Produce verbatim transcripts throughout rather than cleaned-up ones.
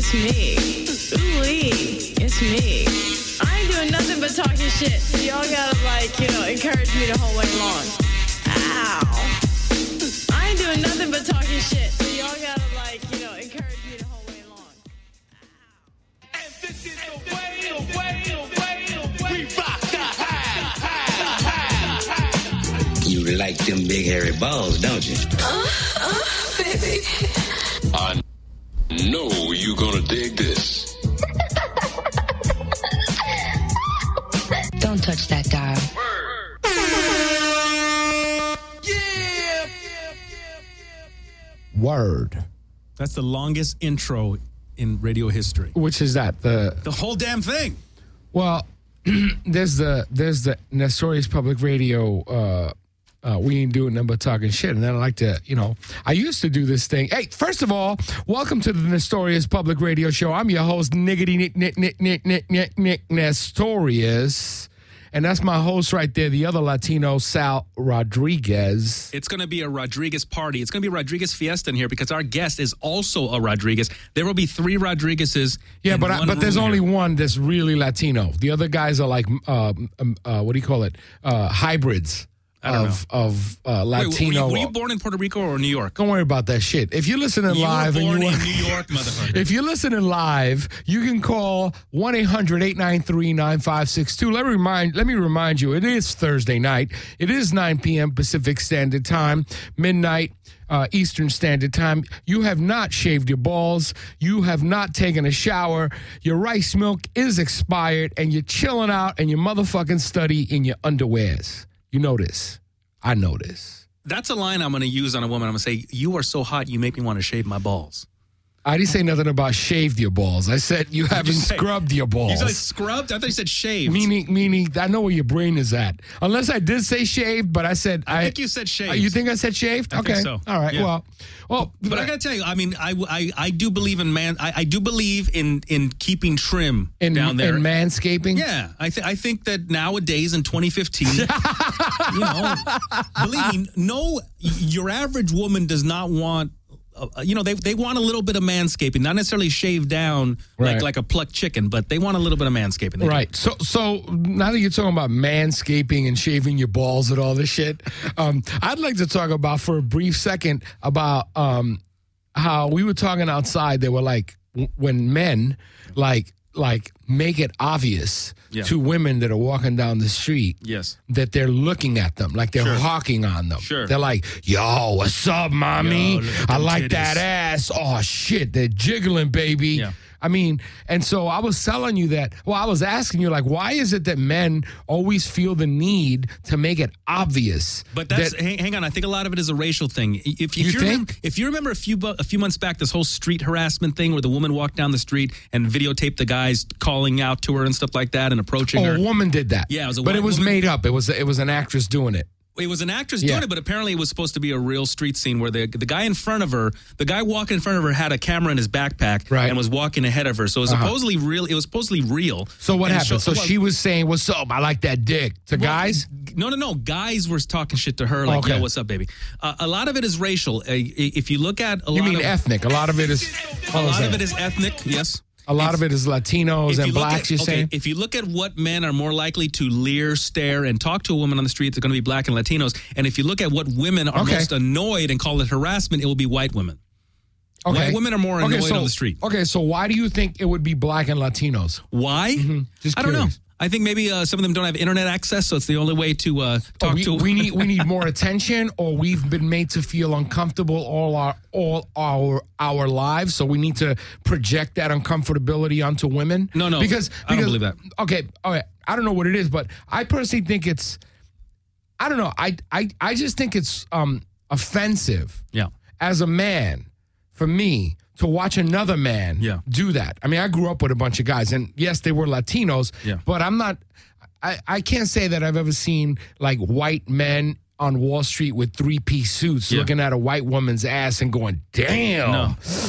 It's me. Ooh-wee. It's me. I ain't doing nothing but talking shit. So y'all gotta, like, you know, encourage me the whole way long. Ow. I ain't doing nothing but talking shit. So y'all gotta, like, you know, encourage me the whole way long. Ow. And this is the way, the way, the way, the way. We rock the high, high, high, high. You like them big hairy balls, don't you? Uh, uh, baby. I know you're gonna dig this. Don't touch that dial. Yeah. Word. That's the longest intro in radio history. Which is that? The The whole damn thing. Well, there's the there's the Nestorius Public Radio. Uh, uh, we ain't doing nothing but talking shit, and then I like to, you know, I used to do this thing. Hey, first of all, welcome to the Nestorius Public Radio Show. I'm your host, Nickety Nick Nick Nick Nick Nick Nick Nick Nestorius, and that's my host right there, the other Latino, Sal Rodriguez. It's going to be a Rodriguez party. It's going to be a Rodriguez fiesta in here because our guest is also a Rodriguez. There will be three Rodriguezes. Yeah, in but I, one but there's room only here. one that's really Latino. The other guys are like, uh, um, uh, what do you call it? Uh, hybrids I don't of of uh, Wait, Latino. were, you, were you born in Puerto Rico or New York? Don't worry about that shit. If you're listening You live were born and you in New York, motherfucker. if you're listening live, you can call one eight hundred eight nine three nine five six two. Let me remind let me remind you, it is Thursday night. It is nine p.m. Pacific Standard Time, midnight uh, Eastern Standard Time. You have not shaved your balls. You have not taken a shower. Your rice milk is expired, and you're chilling out in your motherfucking study in your underwears. You know this. I know this. That's a line I'm going to use on a woman. I'm going to say, you are so hot, you make me want to shave my balls. I didn't say nothing about shaved your balls. I said you haven't say- scrubbed your balls. You said scrubbed? I thought you said shaved. Meaning, meaning, I know where your brain is at. Unless I did say shaved, but I said I think you said shaved. Uh, you think I said shaved? I okay, think so. all right. Yeah. Well, well, But I got to tell you, I mean, I, I, I do believe in man. I, I do believe in in keeping trim in, down there. in manscaping. Yeah, I th- I think that nowadays in twenty fifteen, you know, believe me, no, your average woman does not want. Uh, you know, they they want a little bit of manscaping, not necessarily shaved down like Right. like a plucked chicken, but they want a little bit of manscaping. They do. Right. So, so now that you're talking about manscaping and shaving your balls and all this shit, um, I'd like to talk about for a brief second about um, how we were talking outside. They were like, w- when men like like make it obvious Yeah. to women that are walking down the street Yes. that they're looking at them, like they're Sure. hawking on them. Sure. They're like, yo, what's up, mommy? Yo, look at I them like titties." that ass. Oh, shit, they're jiggling, baby. Yeah. I mean, and so I was telling you that, well, I was asking you, like, why is it that men always feel the need to make it obvious? But that's that, hang, hang on. I think a lot of it is a racial thing. If, if You you, think? remember, if you remember a few bu- a few months back, this whole street harassment thing where the woman walked down the street and videotaped the guys calling out to her and stuff like that and approaching oh, her. a woman did that. Yeah, it was a but it white was woman. made up. It was it was an actress doing it. It was an actress Yeah. doing it, but apparently it was supposed to be a real street scene where the the guy in front of her, the guy walking in front of her, had a camera in his backpack Right. and was walking ahead of her. So it was Uh-huh. supposedly real. It was supposedly real. So what And happened? So well, she was saying, "What's up? I like that dick." To well, guys. No, no, no. Guys were talking shit to her like, Okay. "Yo, what's up, baby?" Uh, a lot of it is racial. Uh, if you look at a You lot mean of ethnic? A lot of it is. a what was lot of that? it is ethnic. Yes. A lot If- of it is Latinos if and you look blacks. at- You're okay, saying. if you look at what men are more likely to leer, stare, and talk to a woman on the street, it's going to be black and Latinos. And if you look at what women are Okay. most annoyed and call it harassment, it will be white women. Okay. White women are more Okay, annoyed so- on the street. Okay, so why do you think it would be black and Latinos? Why? Just I don't know. curious. I think maybe uh, some of them don't have internet access, so it's the only way to uh, talk Oh, we, to. we need we need more attention, or we've been made to feel uncomfortable all our all our our lives, so we need to project that uncomfortability onto women. No, no, because, I don't because believe that. Okay, okay, I don't know what it is, but I personally think it's. I don't know. I I I just think it's um offensive yeah. as a man for me to watch another man Yeah. do that. I mean, I grew up with a bunch of guys, and yes, they were Latinos, Yeah. but I'm not, I, I can't say that I've ever seen like white men on Wall Street with three-piece suits Yeah. looking at a white woman's ass and going, damn, No.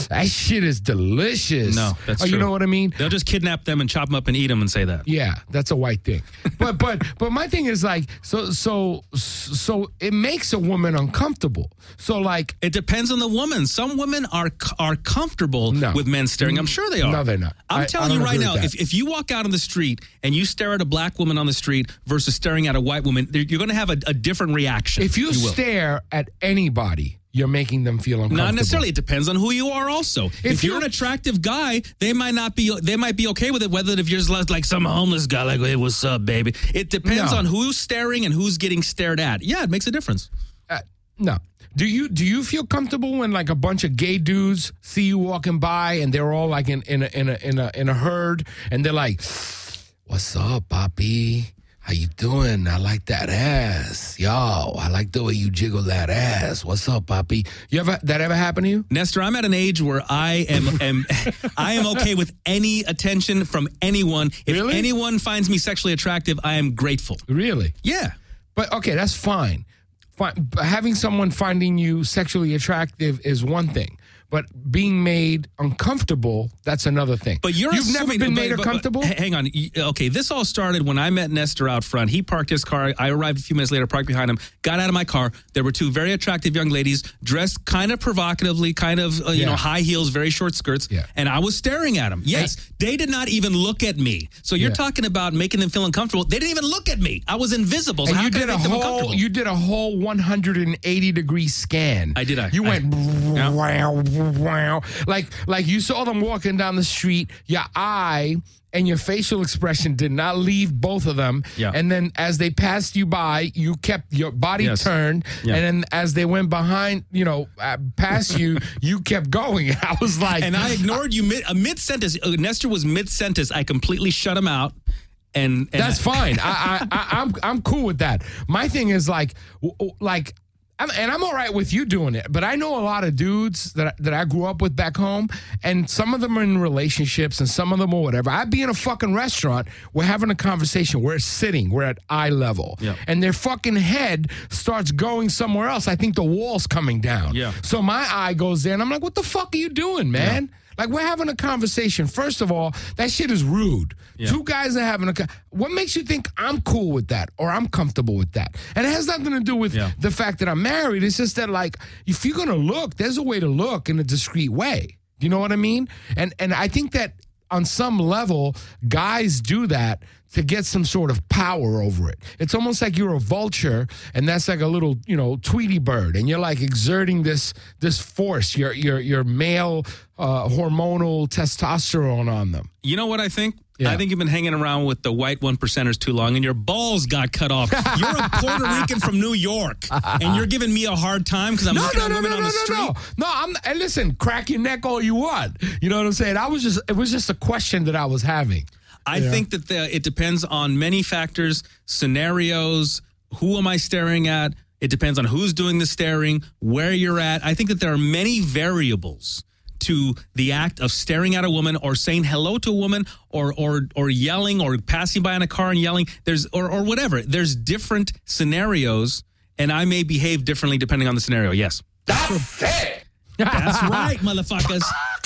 That shit is delicious. No, that's oh, true. You know what I mean? They'll just kidnap them and chop them up and eat them and say that. Yeah, that's a white thing. But but but my thing is like so so so it makes a woman uncomfortable. So like It depends on the woman. Some women are are comfortable No. with men staring. I'm sure they are. No, they're not. I'm I- I telling don't you right agree now, with if, that. if you walk out on the street and you stare at a black woman on the street versus staring at a white woman, there- you're going to have a, a different reaction. if you, will. stare at anybody, you're making them feel uncomfortable. Not necessarily. It depends on who you are. Also, if, If you're you- an attractive guy, they might not be. They might be okay with it. Whether if you're just like some homeless guy, like, hey, what's up, baby? It depends No. on who's staring and who's getting stared at. Yeah, it makes a difference. Uh, no. Do you do you feel comfortable when like a bunch of gay dudes see you walking by and they're all like in in a in a in a, in a herd and they're like, "What's up, Papi? How you doing? I like that ass, yo. I like the way you jiggle that ass. What's up, Papi?" You ever that ever happen to you? Nestor, I'm at an age where I am, am I am okay with any attention from anyone. If Really? anyone finds me sexually attractive, I am grateful. Really? Yeah. But okay, that's fine. Fine. But having someone finding you sexually attractive is one thing. But being made uncomfortable, that's another thing. But you're You've assuming, never been but- made but- but- uncomfortable? h- hang on. Y- Okay, this all started when I met Nestor out front. He parked his car. I arrived a few minutes later, parked behind him, got out of my car. There were two very attractive young ladies dressed kind of provocatively, kind of, uh, you Yeah. know, high heels, very short skirts. Yeah. And I was staring at them. Yes, they did not even look at me. So you're Yeah. talking about making them feel uncomfortable. They didn't even look at me. I was invisible. So And how you could did I a make them whole uncomfortable? you did a whole one hundred eighty degree scan. I did, I- You I- went Yeah. wow wow like like you saw them walking down the street. Your eye and your facial expression did not leave both of them. Yeah. And then as they passed you by, you kept your body Yes. turned. Yeah. And then as they went behind, you know, uh, past you, you kept going. I was like, And I ignored you mid, uh, mid-sentence. Uh, Nestor was mid-sentence. I completely shut him out. And, and That's I- fine. I, I, I, I'm I'm cool with that. My thing is like, w- w- like, I'm, and I'm all right with you doing it. But I know a lot of dudes that I- that I grew up with back home, and some of them are in relationships, and some of them are whatever. I'd be in a fucking restaurant, we're having a conversation, we're sitting, we're at eye level, Yeah. and their fucking head starts going somewhere else. I think the wall's coming down. Yeah. So my eye goes there, and I'm like, what the fuck are you doing, man? Like, we're having a conversation. First of all, that shit is rude. Yeah. Two guys are having a. co- What makes you think I'm cool with that or I'm comfortable with that? And it has nothing to do with Yeah. the fact that I'm married. It's just that, like, if you're gonna look, there's a way to look in a discreet way. You know what I mean? And and I think that on some level, guys do that to get some sort of power over it. It's almost like you're a vulture, and that's like a little, you know, Tweety bird, and you're like exerting this this force, your your your male uh, hormonal testosterone on them. You know what I think? Yeah. I think you've been hanging around with the white one percenters too long, and your balls got cut off. You're a Puerto Rican from New York, and you're giving me a hard time because I'm No, looking no, at no, women no, on no, the no, street. no, no. I'm. And listen, crack your neck all you want. You know what I'm saying? I was just. It was just a question that I was having. I Yeah. think that the, it depends on many factors, scenarios. Who am I staring at? It depends on who's doing the staring, where you're at. I think that there are many variables to the act of staring at a woman or saying hello to a woman or or or yelling or passing by in a car and yelling. There's or or whatever. There's different scenarios, and I may behave differently depending on the scenario. Yes. That's it. That's right, motherfuckers.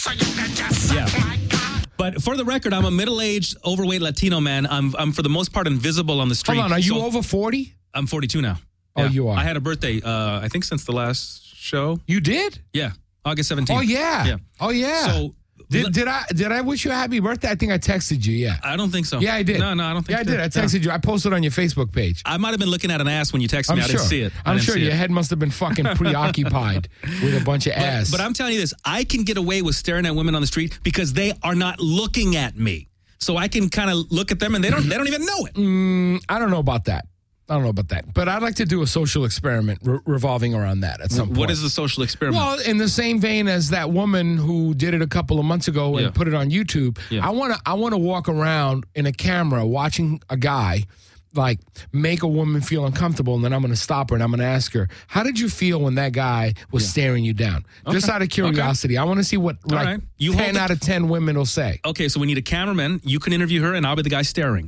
Yeah. But for the record, I'm a middle-aged, overweight Latino man. I'm I'm for the most part invisible on the street. Hold on. Are you So- over forty? I'm forty-two now. Oh, you are. I had a birthday, uh, I think since the last show. You did? Yeah, August seventeenth. Oh yeah. Yeah. Oh yeah. So did, let- did I did I wish you a happy birthday? I think I texted you. Yeah. I don't think so. Yeah, I did. No, no, I don't think Yeah, I you did. I texted you. I posted on your Facebook page. I might have been looking at an ass when you texted I'm me. I sure. didn't see it. I I'm didn't sure see your it. head must have been fucking preoccupied with a bunch of But, ass. but I'm telling you this, I can get away with staring at women on the street because they are not looking at me. So I can kind of look at them and they don't they don't even know it. I don't know about that. I don't know about that. But I'd like to do a social experiment re- revolving around that at some point. What is the social experiment? Well, in the same vein as that woman who did it a couple of months ago and Yeah. put it on YouTube, Yeah. I want to I want to walk around in a camera watching a guy like make a woman feel uncomfortable, and then I'm going to stop her and I'm going to ask her, "How did you feel when that guy was staring you down?" Just out of curiosity, I want to see what like right. You hold ten the- out of ten women will say. Okay, so we need a cameraman. You can interview her and I'll be the guy staring.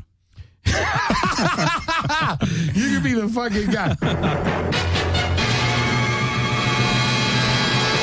You could be the fucking guy.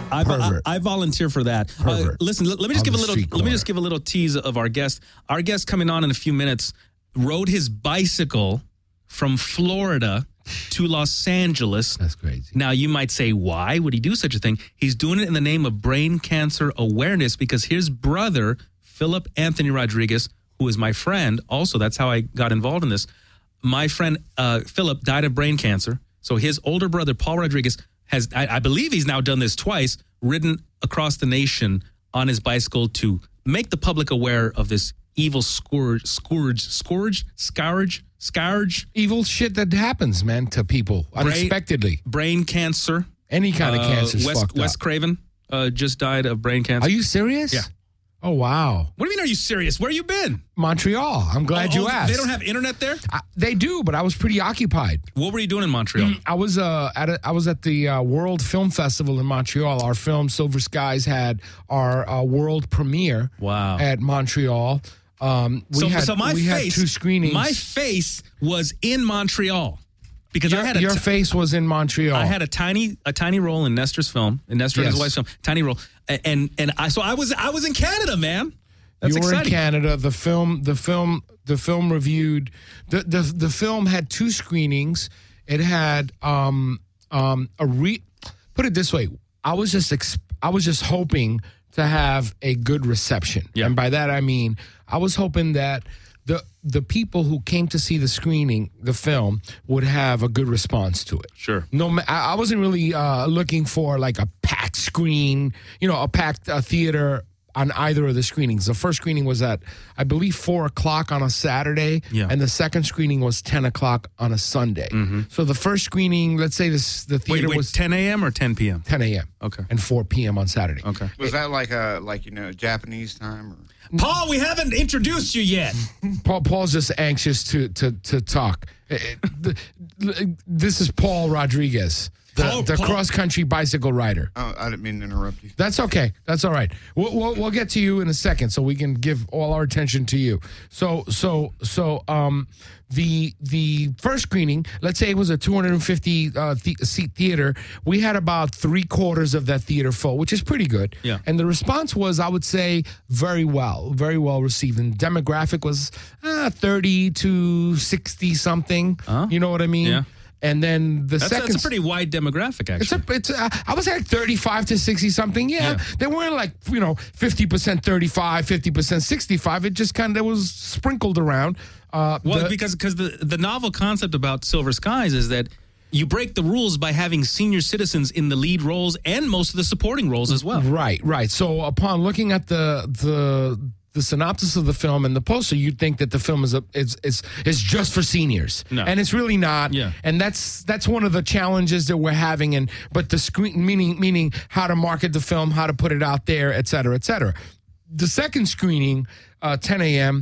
I, I, Pervert. I volunteer for that. Uh, Pervert. listen, let, let me just On give a the little. street Let me corner. just give a little tease of our guest. Our guest coming on in a few minutes rode his bicycle from Florida to Los Angeles. That's crazy. Now, you might say, why would he do such a thing? He's doing it in the name of brain cancer awareness because his brother, Philip Anthony Rodriguez, who is my friend, also, that's how I got involved in this. My friend, uh, Philip, died of brain cancer. So his older brother, Paul Rodriguez, has, I, I believe he's now done this twice, ridden across the nation on his bicycle to make the public aware of this evil scourge, scourge, scourge, scourge, scourge. Evil shit that happens, man, to people unexpectedly. Brain cancer. Any kind of Uh, cancer is Wes, fucked Wes up. Craven uh, just died of brain cancer. Are you serious? Yeah. Oh, wow. What do you mean, are you serious? Where you been? Montreal. I'm glad Oh, you oh, asked. They don't have internet there? I, they do, but I was pretty occupied. What were you doing in Montreal? I was uh, at a, I was at the uh, World Film Festival in Montreal. Our film Silver Skies had our uh, world premiere. Wow. At Montreal. Um, we so, had so my we face, had two screenings. My face was in Montreal because your, I had a your t- face was in Montreal. I had a tiny a tiny role in Nestor's film, in Nestor and his Yes. wife's film, tiny role, and and, and I so I was I was in Canada, man. That's you were exciting. in Canada. The film, the film, the film reviewed. The the the film had two screenings. It had um um a re. Put it this way, I was just ex- I was just hoping to have a good reception, Yeah. and by that I mean I was hoping that the the people who came to see the screening, the film, would have a good response to it. Sure. No, ma- I I wasn't really uh, looking for like a packed screen, you know, a packed uh, theater on either of the screenings. The first screening was at, I believe, four o'clock on a Saturday, Yeah. and the second screening was ten o'clock on a Sunday. So the first screening, let's say this, the Wait, theater wait, was ten a.m. or ten p.m.? ten a.m. Okay. and four p.m. on Saturday. Okay. Was that like a like you know Japanese time? Or? Paul, we haven't introduced you yet. Paul, Paul's just anxious to to to talk. Eh, eh, the- This is Paul Rodriguez, the, Paul- the Paul- cross-country bicycle rider. Oh, I didn't mean to interrupt you. That's okay. That's all right. We'll, we'll we'll get to you in a second, so we can give all our attention to you. So so so um the the first screening, let's say it was a two hundred fifty uh, th- seat theater. We had about three quarters of that theater full, which is pretty good. Yeah. And the response was, I would say, very well, very well received. And demographic was uh, thirty to sixty something. Huh? You know what I mean? Yeah. And then the That's, second. that's a pretty wide demographic, It's actually. a, it's a, I was like thirty-five to sixty something. Yeah. Yeah. They weren't like, you know, fifty percent thirty-five, fifty percent sixty-five. It just kind of was sprinkled around. Uh, Well, the- because because the, the novel concept about Silver Skies is that you break the rules by having senior citizens in the lead roles and most of the supporting roles as well. Right, right. So upon looking at the the the synopsis of the film and the poster, you'd think that the film is a is is is just for seniors, No. and it's really not. Yeah. And that's that's one of the challenges that we're having. And but the screen meaning meaning how to market the film, how to put it out there, et cetera, et cetera. The second screening, uh, ten a.m.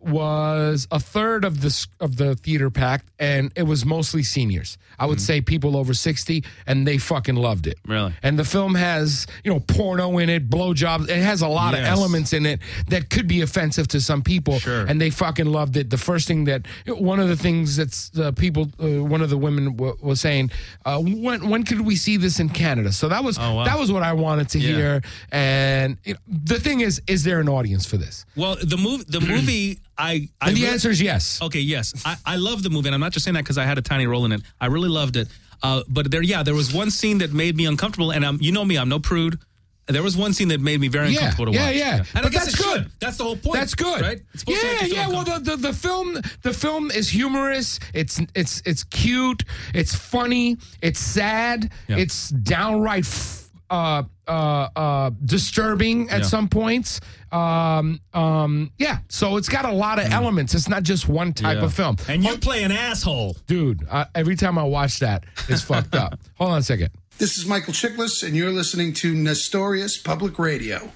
was a third of the s- of the theater packed, and it was mostly seniors. I would say people over sixty, and they fucking loved it. Really? And the film has, you know, porno in it, blowjobs. It has a lot Yes. of elements in it that could be offensive to some people. Sure. And they fucking loved it. The first thing that, one of the things that's uh, people, uh, one of the women w- was saying, uh, when when could we see this in Canada? So that was Oh, wow. that was what I wanted to Yeah. hear. And you know, the thing is, is there an audience for this? Well, the movie, the movie, I, I And the really- answer is yes. Okay, yes, I, I love the movie, and I'm not just saying that because I had a tiny role in it. I really loved it. Uh, but there, yeah, there was one scene that made me uncomfortable, and um, you know me, I'm no prude. There was one scene that made me very Yeah, uncomfortable to yeah, watch. yeah. And I But guess that's it good. should. That's the whole point. That's good, right? It's supposed to make yeah, you feel yeah. Well, uncomfortable. the, the the film the film is humorous. It's it's it's cute. It's funny. It's sad. Yeah. It's downright f- uh, uh, uh, disturbing at Yeah. some points. Um, um, yeah. So it's got a lot of elements. It's not just one type Yeah. of film. And you play an asshole. Dude, uh, every time I watch that, it's fucked up. Hold on a second. This is Michael Chiklis, and you're listening to Nestorius Public Radio.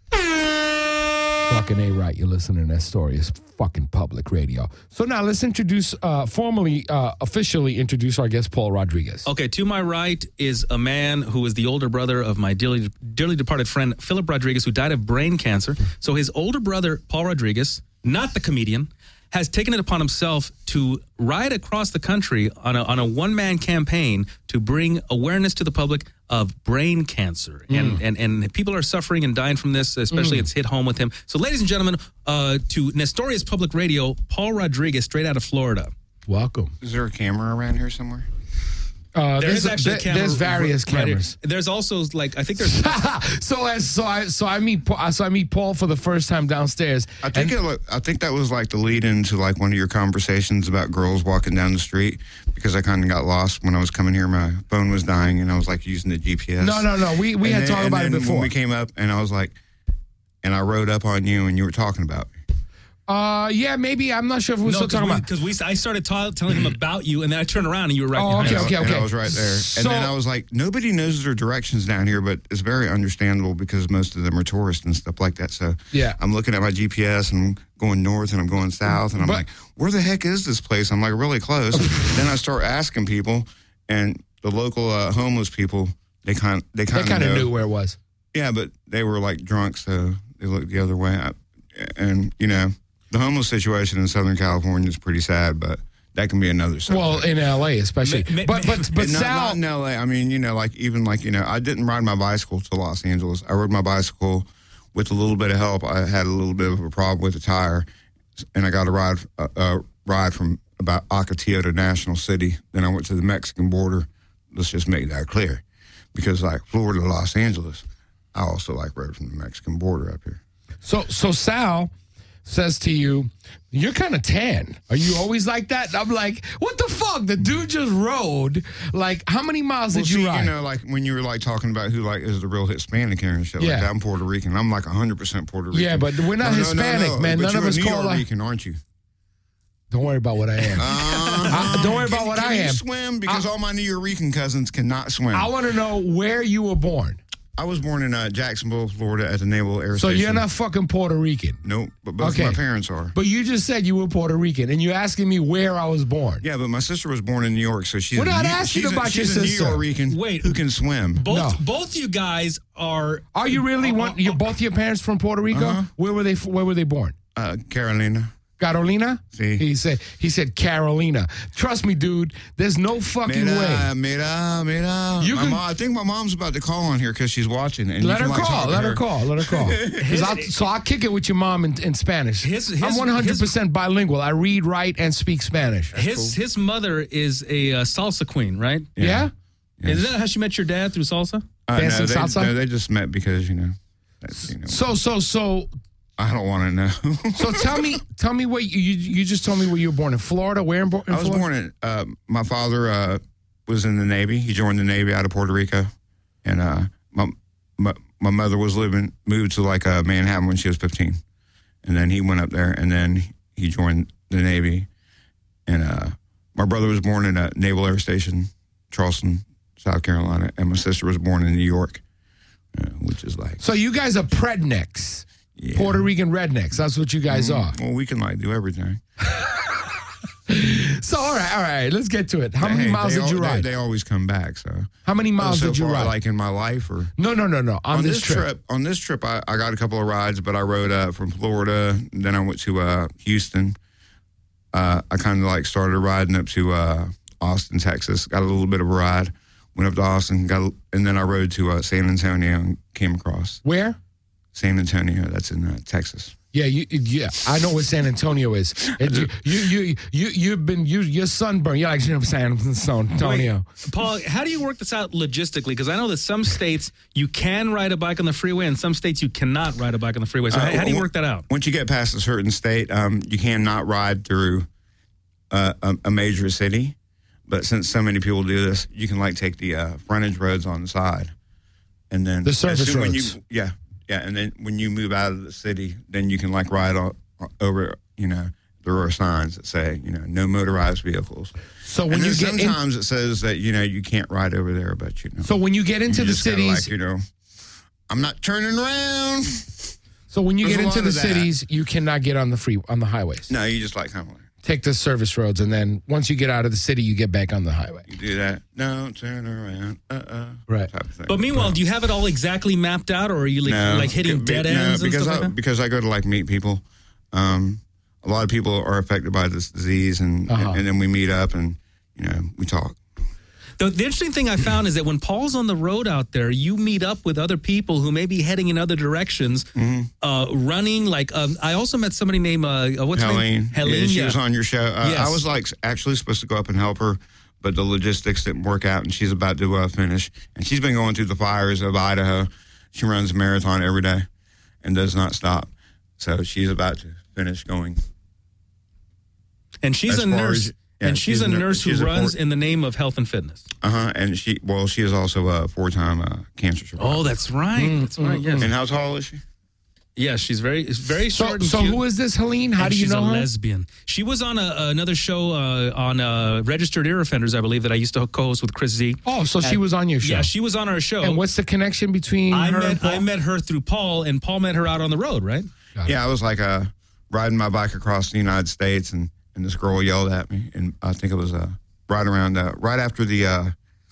Fucking A right, you're listening to Nestorius fucking Public Radio. So now let's introduce, uh, formally, uh, officially introduce our guest, Paul Rodriguez. Okay, to my right is a man who is the older brother of my dearly, dearly departed friend, Philip Rodriguez, who died of brain cancer. So his older brother, Paul Rodriguez, not the comedian, has taken it upon himself to ride across the country on a, on a one-man campaign to bring awareness to the public of brain cancer. And, and and people are suffering and dying from this, especially it's hit home with him. So, ladies and gentlemen, uh, to Nestorius Public Radio, Paul Rodriguez, straight out of Florida. Welcome. Is there a camera around here somewhere? Uh, There there's, is actually a there- camera there's various right here. cameras. There's also, like, I think there's... so as so I so I meet Pa- so I meet Paul for the first time downstairs. I think and- it, wa- I think that was like the lead into like one of your conversations about girls walking down the street, because I kind of got lost when I was coming here. My phone was dying and I was like using the G P S. No, no, no. We we And had then- talked and about it then before. When we came up and I was like, and I rode up on you and you were talking about me. Uh, yeah, maybe I'm not sure if we're No, still talking about. because we, we, I started ta- telling him about you, and then I turned around and you were right Oh, behind okay, us. okay, And okay. I was right there. So- and then I was like, nobody knows their directions down here, but it's very understandable because most of them are tourists and stuff like that. So Yeah. I'm looking at my G P S and I'm going north and I'm going south. And I'm But- like, where the heck is this place? I'm like really close. Then I start asking people, and the local uh, homeless people, they kind they They kind kind of of knew where it was. Yeah, but they were like drunk, so they looked the other way. I, and, you know, the homeless situation in Southern California is pretty sad, but that can be another subject. Well, in L A especially. Ma- ma- but but but And not, Sal. not in L A. I mean, you know, like even like, you know, I didn't ride my bicycle to Los Angeles. I rode my bicycle with a little bit of help. I had a little bit of a problem with the tire, and I got a ride, a, a ride from about Ocotillo to National City. Then I went to the Mexican border. Let's just make that clear. Because like Florida to Los Angeles, I also like rode from the Mexican border up here. So so Sal says to you, "You're kind of tan. Are you always like that?" And I'm like, "What the fuck? The dude just rode. Like, how many miles Well, did you see, ride?" you know, like when you were like talking about who like is the real Hispanic here and shit Yeah. like that. I'm Puerto Rican. I'm like one hundred percent Puerto Rican. Yeah, but we're not No, no, no, Hispanic, no. man. But None of you're us New call us- York aren't you? Don't worry about what I am. Uh-huh. I- don't worry about Can- what can I you am. swim? Because all my New York cousins cannot swim. I want to know where you were born. I was born in uh, Jacksonville, Florida, at the Naval Air So Station. you're not fucking Puerto Rican. Nope, but both Okay. of my parents are. But you just said you were Puerto Rican, and you're asking me where I was born. Yeah, but my sister was born in New York, so she's We're a not New, asking she's about a, she's your a sister. New York Wait. who can swim. Both No. both you guys are... Are you really Uh, want? uh, You're both your parents from Puerto Rico? Uh-huh. Where were they? Where were they born? Uh, Carolina. Carolina? Sí. He said. He said Carolina. Trust me, dude. There's no fucking Mira, way. mira, mira. You My can- mom, I think my mom's about to call on here because she's watching. And Let you her can, like, call. talk to Let her call. Let her call. 'Cause I'll, so I'll kick it with your mom in, in Spanish. His- his- I'm one hundred percent bilingual. I read, write, and speak Spanish. His his mother is a uh, salsa queen, right? Yeah. Is that how she met your dad, through salsa? Uh, Dancing no, they, salsa? no, they just met because, you know, that's, you know So so so I don't want to know. so tell me tell me what you, you you just told me where you were born in Florida. Where in, Bo- in I was Florida? born in, uh, my father uh, was in the Navy. He joined the Navy out of Puerto Rico. And uh, my, my my mother was living, moved to like uh, Manhattan when she was fifteen. And then he went up there and then he joined the Navy. And uh, my brother was born in a Naval Air Station, Charleston, South Carolina. And my sister was born in New York, uh, which is like, So you guys are prednecks. yeah. Puerto Rican rednecks. That's what you guys are. Well, we can like do everything. So all right, all right. Let's get to it. How many Hey, miles they did you al- they- ride? They, always come back, so. How many miles so did you far, ride? like in my life or? no, no, no, no. On, on this, trip. on this trip, I, I got a couple of rides, but I rode uh, from Florida. Then I went to uh, Houston. Uh, I kind of like started riding up to uh, Austin, Texas. Got a little bit of a ride. Went up to Austin, got, a, and then I rode to uh, San Antonio and came across Where? San Antonio. That's in uh, Texas. Yeah, you, yeah. I know where San Antonio is. And you, you, you, you, you've been you, you're sunburned. You're like San San Antonio. Wait, Paul, how do you work this out logistically? Because I know that some states you can ride a bike on the freeway, and some states you cannot ride a bike on the freeway. So Uh, how, how do you on- work that out? Once you get past a certain state, um, you cannot ride through uh, a, a major city. But since so many people do this, you can like take the uh, frontage roads on the side, and then The as service soon- when roads. you, yeah, yeah, and then when you move out of the city, then you can like ride all, over. You know, there are signs that say, you know, no motorized vehicles. So when and you then get in, sometimes it says that you know you can't ride over there, but you know. so when you get into you the just gotta, cities, like, you know, I'm not turning around. so when you there's get a into lot the of that. cities, you cannot get on the free on the highways. No, you just like kind of like. Take the service roads, and then once you get out of the city, you get back on the highway. You do that. Don't turn around. Uh-uh. Right. Type of thing. But meanwhile, do you have it all exactly mapped out, or are you like, No, like hitting be- dead no, ends and because stuff I, like that? because I go to like meet people. Um, a lot of people are affected by this disease, and Uh-huh. and, and then we meet up and you know we talk. The, the interesting thing I found is that when Paul's on the road out there, you meet up with other people who may be heading in other directions, Mm-hmm. uh, running. Like um, I also met somebody named uh, what's her Helene. name? Helene. Yeah, she yeah. was on your show. Uh, Yes. I was like actually supposed to go up and help her, but the logistics didn't work out, and she's about to uh, finish. And she's been going through the fires of Idaho. She runs a marathon every day and does not stop. So she's about to finish going. And she's As a far nurse. as- yeah, and she's, she's a a nur- nurse who she's a runs port- in the name of health and fitness. Uh huh. And she, well, she is also a four-time uh, cancer survivor. Oh, that's right. That's right. Yes. And how tall is she? Yes, she's very, very So, short. and so cute. who is this Helene? How And do you she's know a her? lesbian. She was on a, another show uh, on uh, Registered Ear Offenders, I believe, that I used to co-host with Chris Z. Oh, so she And- was on your show. Yeah, she was on our show. And what's the connection between I her and met Paul? I met her through Paul, and Paul met her out on the road, right? Yeah, I was like uh, riding my bike across the United States, and, and this girl yelled at me, and I think it was uh, right around uh, right after the uh,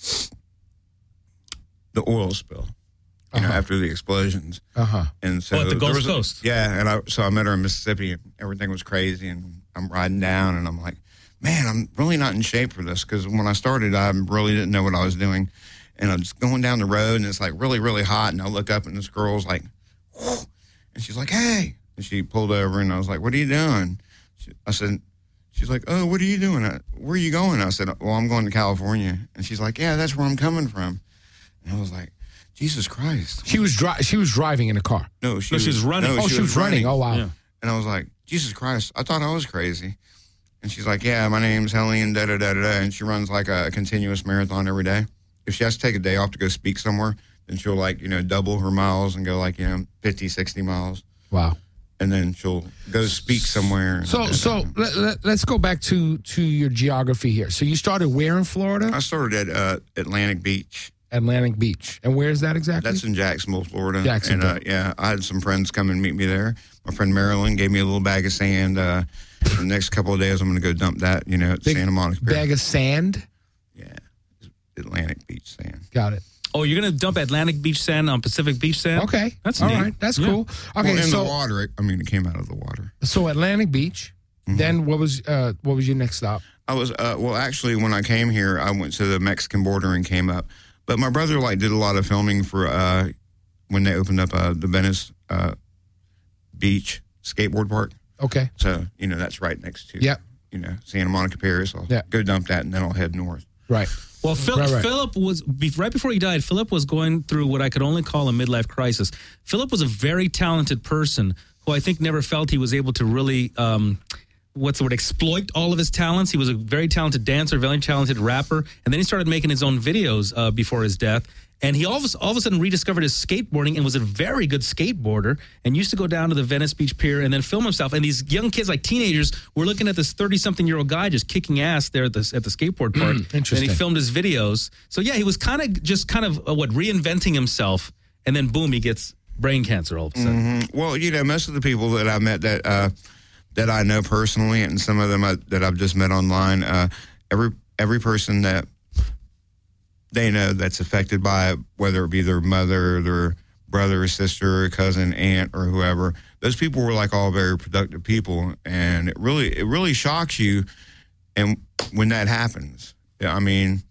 the oil spill, you know, Uh-huh. after the explosions. Uh-huh. And so Oh, at the there Gulf was a- Coast. yeah, and I so I met her in Mississippi, and everything was crazy, and I'm riding down, and I'm like, man, I'm really not in shape for this, because when I started, I really didn't know what I was doing, and I'm just going down the road, and it's like really, really hot, and I look up, and this girl's like, whew, and she's like, hey, and she pulled over, and I was like, what are you doing? She, I said, she's like, oh, what are you doing? I, where are you going? I said, well, I'm going to California, and she's like, yeah, that's where I'm coming from, and I was like, Jesus Christ. She was dri- she was driving in a car. No, she, No, she was running. Oh, she was running. Oh, wow. Yeah. And I was like, Jesus Christ, I thought I was crazy. And she's like, yeah, my name's Helene, da da da da da. And she runs like a continuous marathon every day. If she has to take a day off to go speak somewhere, then she'll like, you know, double her miles and go like, you know, fifty, sixty miles. Wow. And then she'll go speak somewhere. and- So so let, let, let's go back to to your geography here. So you started where in Florida? I started at uh, Atlantic Beach. Atlantic Beach. And where is that exactly? That's in Jacksonville, Florida. Jacksonville. And uh, yeah, I had some friends come and meet me there. My friend Marilyn gave me a little bag of sand. Uh, the next couple of days, I'm going to go dump that, you know, at Big Santa Monica Pier. bag of sand. Yeah, Atlantic Beach sand. Got it. Oh, you're going to dump Atlantic Beach sand on Pacific Beach sand? Okay. That's all neat. right. That's Yeah. cool. Okay, well, in so the water, it, I mean, it came out of the water. so Atlantic Beach. Mm-hmm. Then what was uh what was your next stop? I was, uh, well, actually, when I came here, I went to the Mexican border and came up. But my brother, like, did a lot of filming for uh, when they opened up uh, the Venice uh, Beach skateboard park. Okay. So, you know, that's right next to, Yep. you know, Santa Monica Pier. So I'll Yeah. go dump that, and then I'll head north. Right. Well, Phil, Right, right. Philip was, be- right before he died, Philip was going through what I could only call a midlife crisis. Philip was a very talented person who I think never felt he was able to really, um, what's the word, exploit all of his talents. He was a very talented dancer, very talented rapper. And then he started making his own videos uh, before his death. And he all of, a, all of a sudden rediscovered his skateboarding and was a very good skateboarder and used to go down to the Venice Beach Pier and then film himself. And these young kids, like teenagers, were looking at this thirty-something-year-old guy just kicking ass there at the, at the skateboard park. interesting. And he filmed his videos. So, yeah, he was kind of just kind of, uh, what, reinventing himself. And then, boom, he gets brain cancer all of a sudden. Mhm. Well, you know, most of the people that I met that uh, that I know personally, and some of them I, that I've just met online, uh, every every person that they know that's affected by it, whether it be their mother, their brother, or sister, or cousin, aunt, or whoever, those people were like all very productive people, and it really it really shocks you, and when that happens, I mean,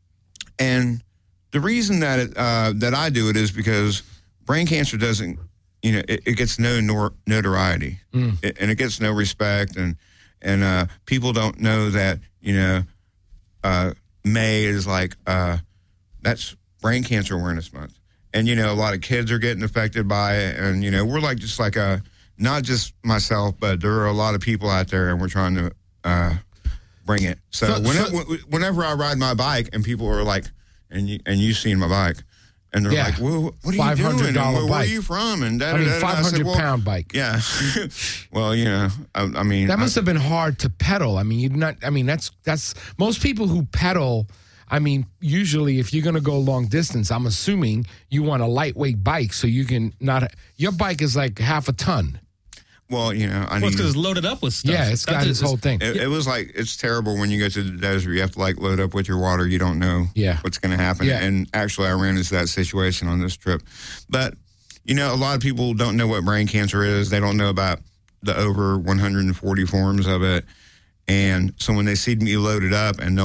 and the reason that it, uh, that I do it is because brain cancer doesn't, you know, it, it gets no nor- notoriety, it, and it gets no respect, and and uh, people don't know that, you know, uh, May is like uh, that's Brain Cancer Awareness Month, and you know, a lot of kids are getting affected by it, and you know, we're like just like a not just myself, but there are a lot of people out there, and we're trying to uh, bring it. So, So- whenever, so- whenever I ride my bike, and people are like, and you, and you've seen my bike. And they're Yeah. like, well, what are you five hundred doing? And dollar where, where are bike. you from? And da, I mean, da, da, da. five I said, hundred well, pound bike. Yeah. Well, you know, I, I mean, That must I, have been hard to pedal. I mean, you're not. I mean, that's that's most people who pedal. I mean, usually if you're going to go long distance, I'm assuming you want a lightweight bike so you can not. Your bike is like half a ton. well, you know, I Well, mean, it's because it's loaded up with stuff. Yeah, it's got That's- this whole thing. it, it was like it's terrible when you go to the desert. You have to like load up with your water. You don't know Yeah. what's going to happen. Yeah. And actually, I ran into that situation on this trip. But you know, a lot of people don't know what brain cancer is. They don't know about the over one hundred forty forms of it. And so when they see me loaded up, and they'll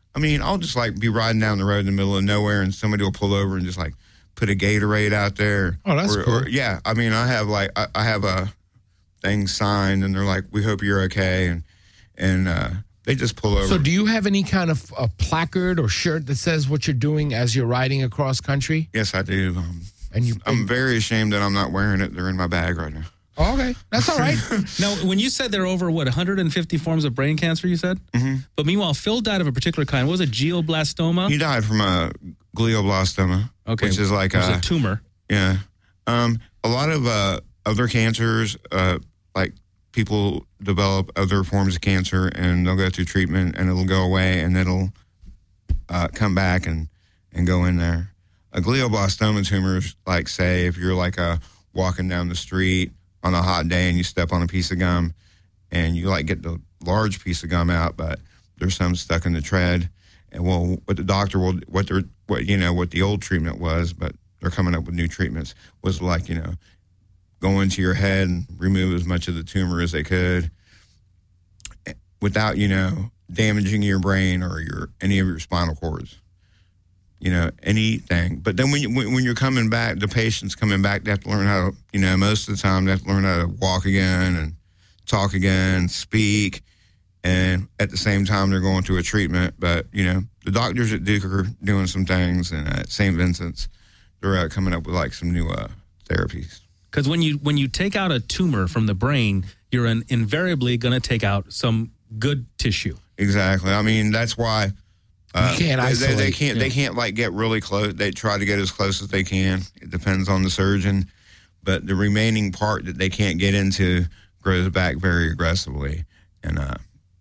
I mean, I'll just like be riding down the road in the middle of nowhere, and somebody will pull over and just like put a Gatorade out there. Oh, that's or, cool. Or, yeah, I mean, I have like I, I have a thing signed, and they're like, "We hope you're okay," and and uh, they just pull over. So, do you have any kind of a placard or shirt that says what you're doing as you're riding across country? Yes, I do. Um, and you, I'm very ashamed that I'm not wearing it. They're in my bag right now. Oh, okay, that's all right. Now, when you said there are over, what, one hundred fifty forms of brain cancer, you said? Mm-hmm. But meanwhile, Phil died of a particular kind. What was it, glioblastoma? He died from a glioblastoma, Okay. which is like It was a, a tumor. Yeah. Um, a lot of uh, other cancers, uh, like people develop other forms of cancer, and they'll go through treatment, and it'll go away, and it'll uh, come back and, and go in there. A glioblastoma tumor is like, say, if you're like a walking down the street on a hot day and you step on a piece of gum and you like get the large piece of gum out, but there's some stuck in the tread. And well, what the doctor will, what they're, what, you know, what the old treatment was, but they're coming up with new treatments, was like, you know, go into your head and remove as much of the tumor as they could without, you know, damaging your brain or your, any of your spinal cords. You know, anything. But then when, you, when when you're coming back, the patient's coming back, they have to learn how to, you know, most of the time they have to learn how to walk again and talk again, speak. And at the same time, they're going through a treatment. But, you know, the doctors at Duke are doing some things, and at Saint Vincent's, they're uh, coming up with like some new uh, therapies. Because when you when you take out a tumor from the brain, you're in, invariably going to take out some good tissue. Exactly. I mean, that's why uh, You can't they, they, isolate. they can't. Yeah. They can't like get really close. They try to get as close as they can. It depends on the surgeon, but the remaining part that they can't get into grows back very aggressively, and uh,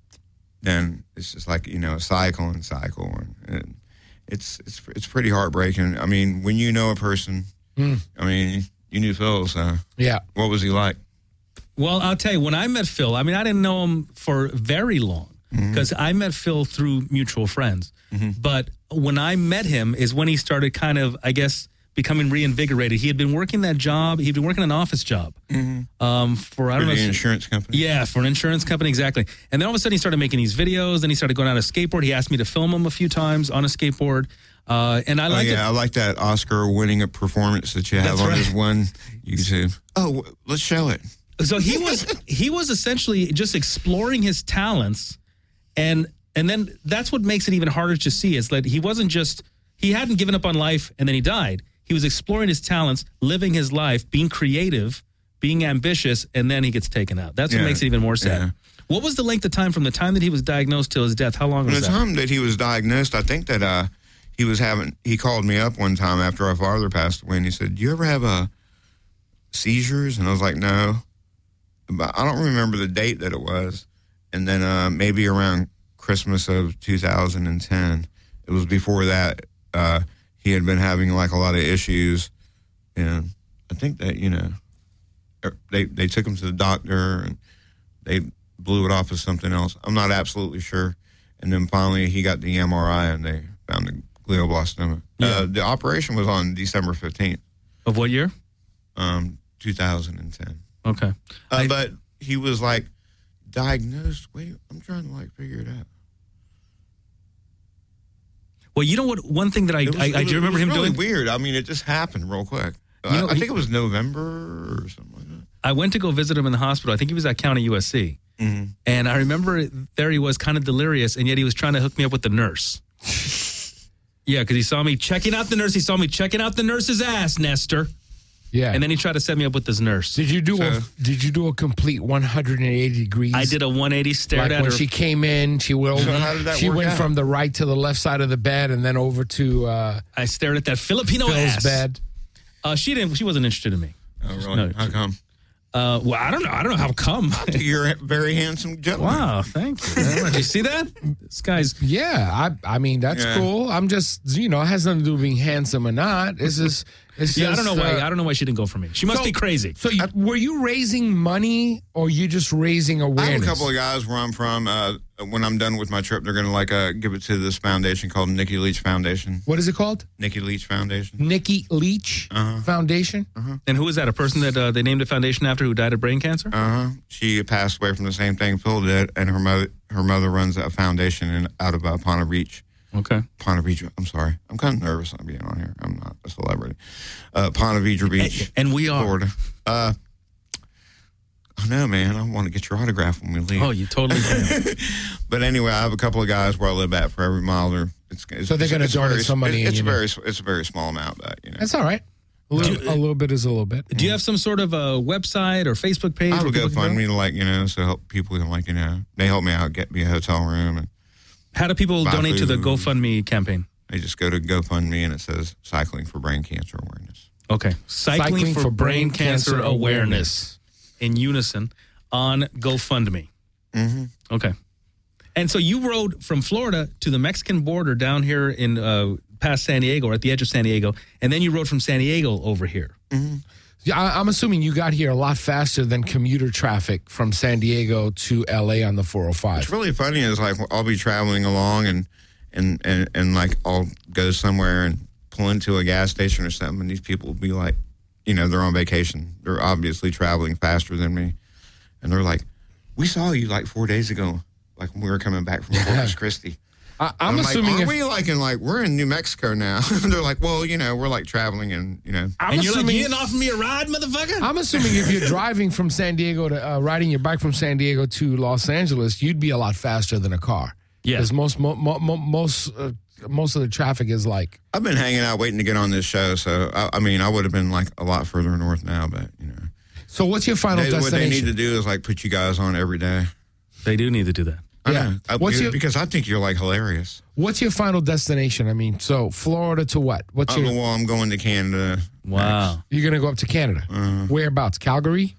then it's just like, you know, a cycle and cycle, and, and it's it's it's pretty heartbreaking. I mean, when you know a person, Mm. I mean, you knew Phil, so Yeah. what was he like? Well, I'll tell you, when I met Phil, I mean, I didn't know him for very long because I met Phil through mutual friends. But when I met him is when he started kind of, I guess, becoming reinvigorated. He had been working that job. He'd been working an office job um, for, I For don't know. the if- insurance company? Yeah, for an insurance company, exactly. And then all of a sudden he started making these videos. Then he started going on a skateboard. He asked me to film him a few times on a skateboard. Uh, and I Oh, liked yeah, I it. like that Oscar-winning performance that you have That's on right. this one YouTube. Oh, w- let's show it. So he was he was essentially just exploring his talents, and and then that's what makes it even harder to see is that he wasn't just he hadn't given up on life and then he died. He was exploring his talents, living his life, being creative, being ambitious, and then he gets taken out. That's what Yeah, makes it even more sad. yeah. What was the length of time from the time that he was diagnosed till his death? How long From was the that? time that he was diagnosed, I think that uh, he was having, he called me up one time after our father passed away, and he said, "Do you ever have uh, seizures?" And I was like, "No." But I don't remember the date that it was. And then uh, maybe around Christmas of two thousand ten, it was before that, uh, he had been having like a lot of issues. And I think that, you know, er, they, they took him to the doctor and they blew it off as something else. I'm not absolutely sure. And then finally he got the M R I and they found the glioblastoma. Yeah. Uh, the operation was on December fifteenth, Of what year? um, two thousand ten. Okay. Uh, but he was like diagnosed. Wait, I'm trying to like figure it out. Well, you know what? One thing that I It was- I, I it was- do remember it him was really doing. weird. I mean, it just happened real quick. You know, I, I he- think it was November or something like that. I went to go visit him in the hospital. I think he was at County U S C. Mm-hmm. And I remember there he was kind of delirious, and yet he was trying to hook me up with the nurse. Yeah, because he saw me checking out the nurse. He saw me checking out the nurse's ass, Nestor. Yeah. And then he tried to set me up with this nurse. did you do a So- Did you do a complete one hundred eighty degrees? I did a one eighty, stared Like at when her. she came in, she went So over. how did that she work went out? from the right to the left side of the bed, and then over to uh, I stared at that Filipino Phil's ass. bed. Uh, she didn't. She wasn't interested in me. Oh, really? No, How come? Uh, well, I don't know. I don't know how come. You're a very handsome gentleman. Wow, thank you. Did you see that? This guy's. Yeah, I I mean that's Yeah. cool. I'm just you know it has nothing to do with being handsome or not. It's just it's Yeah, I just, don't know why. uh, I don't know why she didn't go for me. She must So- be crazy. So you, were you raising money or you just raising I awareness? have a couple of guys where I'm from. Uh, when I'm done with my trip, they're going to like uh, give it to this foundation called Nikki Leach Foundation. What is it called? Nikki Leach Foundation. Nikki Leach Uh-huh. Foundation. And who is that? A person that uh, they named a foundation after who died of brain cancer? Uh huh. She passed away from the same thing Phil did, and her mother her mother runs a foundation in out of uh, Ponte Beach. Okay. Ponte Vedra. I'm sorry. I'm kind of nervous on being on here. I'm not a celebrity. Uh, Ponte Vedra Beach, And we are. Florida. Uh, I know, man. I want to get your autograph when we leave. Oh, you totally can. But anyway, I have a couple of guys where I live at for every mile. They're, it's, it's, So they're it's- gonna it's donate very- some money It's, and it's you a know. very, it's a very small amount, but you know. That's all right. A little, a little bit is a little bit. Do you have some sort of a website or Facebook page? I have a where people can GoFundMe to like you know, so help people can like you know, they help me out, get me a hotel room, and How do people buy donate to the food. GoFundMe campaign? They just go to GoFundMe and it says Cycling for Brain Cancer Awareness. Okay. Cycling, for, Brain Cancer, Awareness in unison on GoFundMe. Mm-hmm. Okay. And so you rode from Florida to the Mexican border down here in uh, past San Diego, or at the edge of San Diego, and then you rode from San Diego over here. Yeah, I, I'm assuming you got here a lot faster than commuter traffic from San Diego to L A on the four oh What's five. really funny is like I'll be traveling along and and and and like I'll go somewhere and pull into a gas station or something, and these people will be like, you know, they're on vacation. They're obviously traveling faster than me, and they're like, "We saw you like four days ago, like when we were coming back from Corpus Christi." I, I'm, I'm assuming like, are if, we like in like we're in New Mexico now? They're like, well, you know, we're like traveling and you know. I'm and you're like, assuming, you didn't offer me a ride, motherfucker? I'm assuming if you're driving from San Diego to uh, riding your bike from San Diego to Los Angeles, you'd be a lot faster than a car. Yeah. Because most mo, mo, mo, most uh, most of the traffic is like. I've been hanging out waiting to get on this show, so I, I mean, I would have been like a lot further north now, but you know. So what's your final They, what destination? they need to do is like put you guys on every day. They do need to do that. I Yeah. know. I- What's your- because I think you're like hilarious. What's your final destination? I mean, so Florida to what? What's I'm, your? well, I'm going to Canada. Wow. You're gonna go up to Canada. Uh-huh. Whereabouts? Calgary,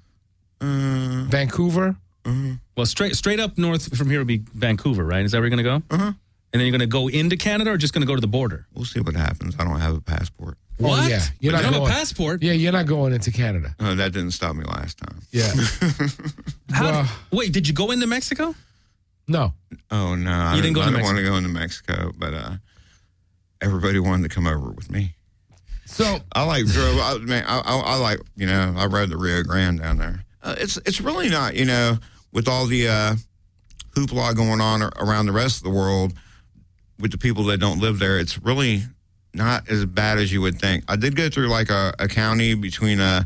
Uh, Vancouver. Well, straight straight up north from here would be Vancouver, right? Is that where you're going to go? uh-huh. And then you're going to go into Canada or just going to go to the border? We'll see what happens. I don't have a passport. What? Oh, yeah. You're But not you have going- a passport. Yeah, you're not going into Canada. Uh, that didn't stop me last time. Yeah. How Well- wait, did you go into Mexico? No. Oh no, I You didn't go I to didn't want to go into Mexico, but uh, everybody wanted to come over with me. So I like drove. I, man, I, I, I like you know I rode the Rio Grande down there. Uh, it's it's really not you know with all the uh, hoopla going on ar- around the rest of the world with the people that don't live there. It's really not as bad as you would think. I did go through like a, a county between a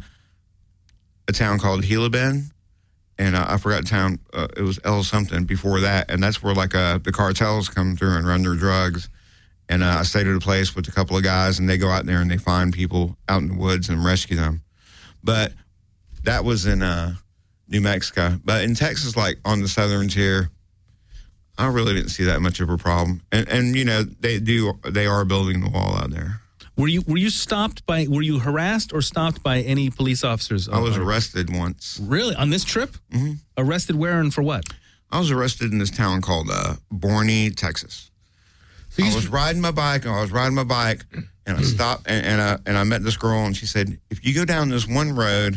a town called Gila Bend and uh, I forgot the town. Uh, it was El something before that, and that's where like uh, the cartels come through and run their drugs. And uh, I stayed at a place with a couple of guys, and they go out there and they find people out in the woods and rescue them. But that was in uh, New Mexico. But in Texas, like on the southern tier, I really didn't see that much of a problem. And, and you know, they do they are building the wall out there. Were you were you stopped by were you harassed or stopped by any police officers? I was Uh, arrested once. Really? On this trip? Mm-hmm. Arrested where and for what? I was arrested in this town called uh, Borney, Texas. So I you- was riding my bike, and I was riding my bike, and I stopped, and, and, I, and I met this girl, and she said, if you go down this one road,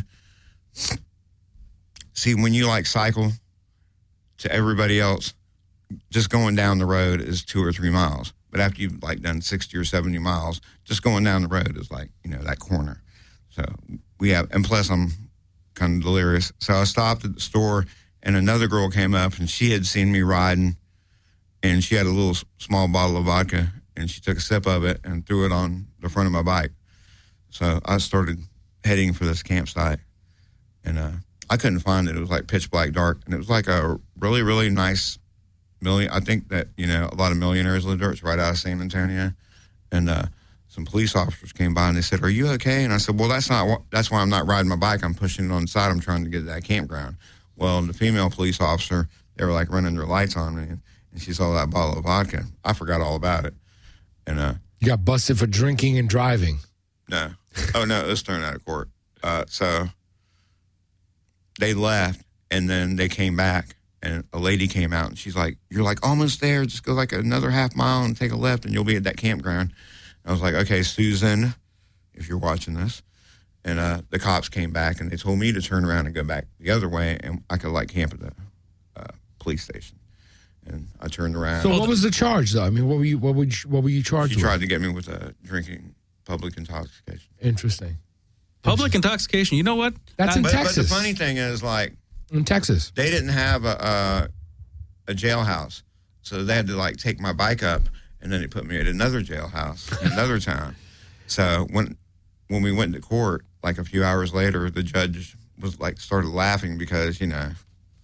see, when you, like, cycle to everybody else, just going down the road is two or three miles. But after you've, like, done sixty or seventy miles, just going down the road is, like, you know, that corner. So we have, and plus I'm kind of delirious. So I stopped at the store, and another girl came up, and she had seen me riding, and she had a little s- small bottle of vodka, and she took a sip of it and threw it on the front of my bike. So I started heading for this campsite, and uh, I couldn't find it. It was like pitch black dark, and it was like a really, really nice million. I think that, you know, a lot of millionaires live there. It's right out of San Antonio. And uh, some police officers came by, and they said, are you okay? And I said, well, that's not. Wh- that's why I'm not riding my bike. I'm pushing it on the side. I'm trying to get to that campground. Well, the female police officer, they were like running their lights on me, and, and she saw that bottle of vodka. I forgot all about it. And uh, you got busted for drinking and driving. no. Oh, no, it was thrown out of court. Uh, so they left, and then they came back, and a lady came out, and she's like, you're like almost there. Just go like another half mile and take a left, and you'll be at that campground. I was like, okay, Susan, if you're watching this. And uh, the cops came back, and they told me to turn around and go back the other way, and I could like camp at the uh, police station. And I turned around. So what was the charge, though? I mean, what were you what would you, what were you charged She with? tried to get me with uh, drinking public intoxication. Interesting. Public intoxication. You know what? That's I- in But, but the Texas. funny thing is, like, In Texas. they didn't have a, a a jailhouse, so they had to like take my bike up, and then they put me at another jailhouse in another town. So when when we went to court, like a few hours later, the judge was like started laughing because, you know,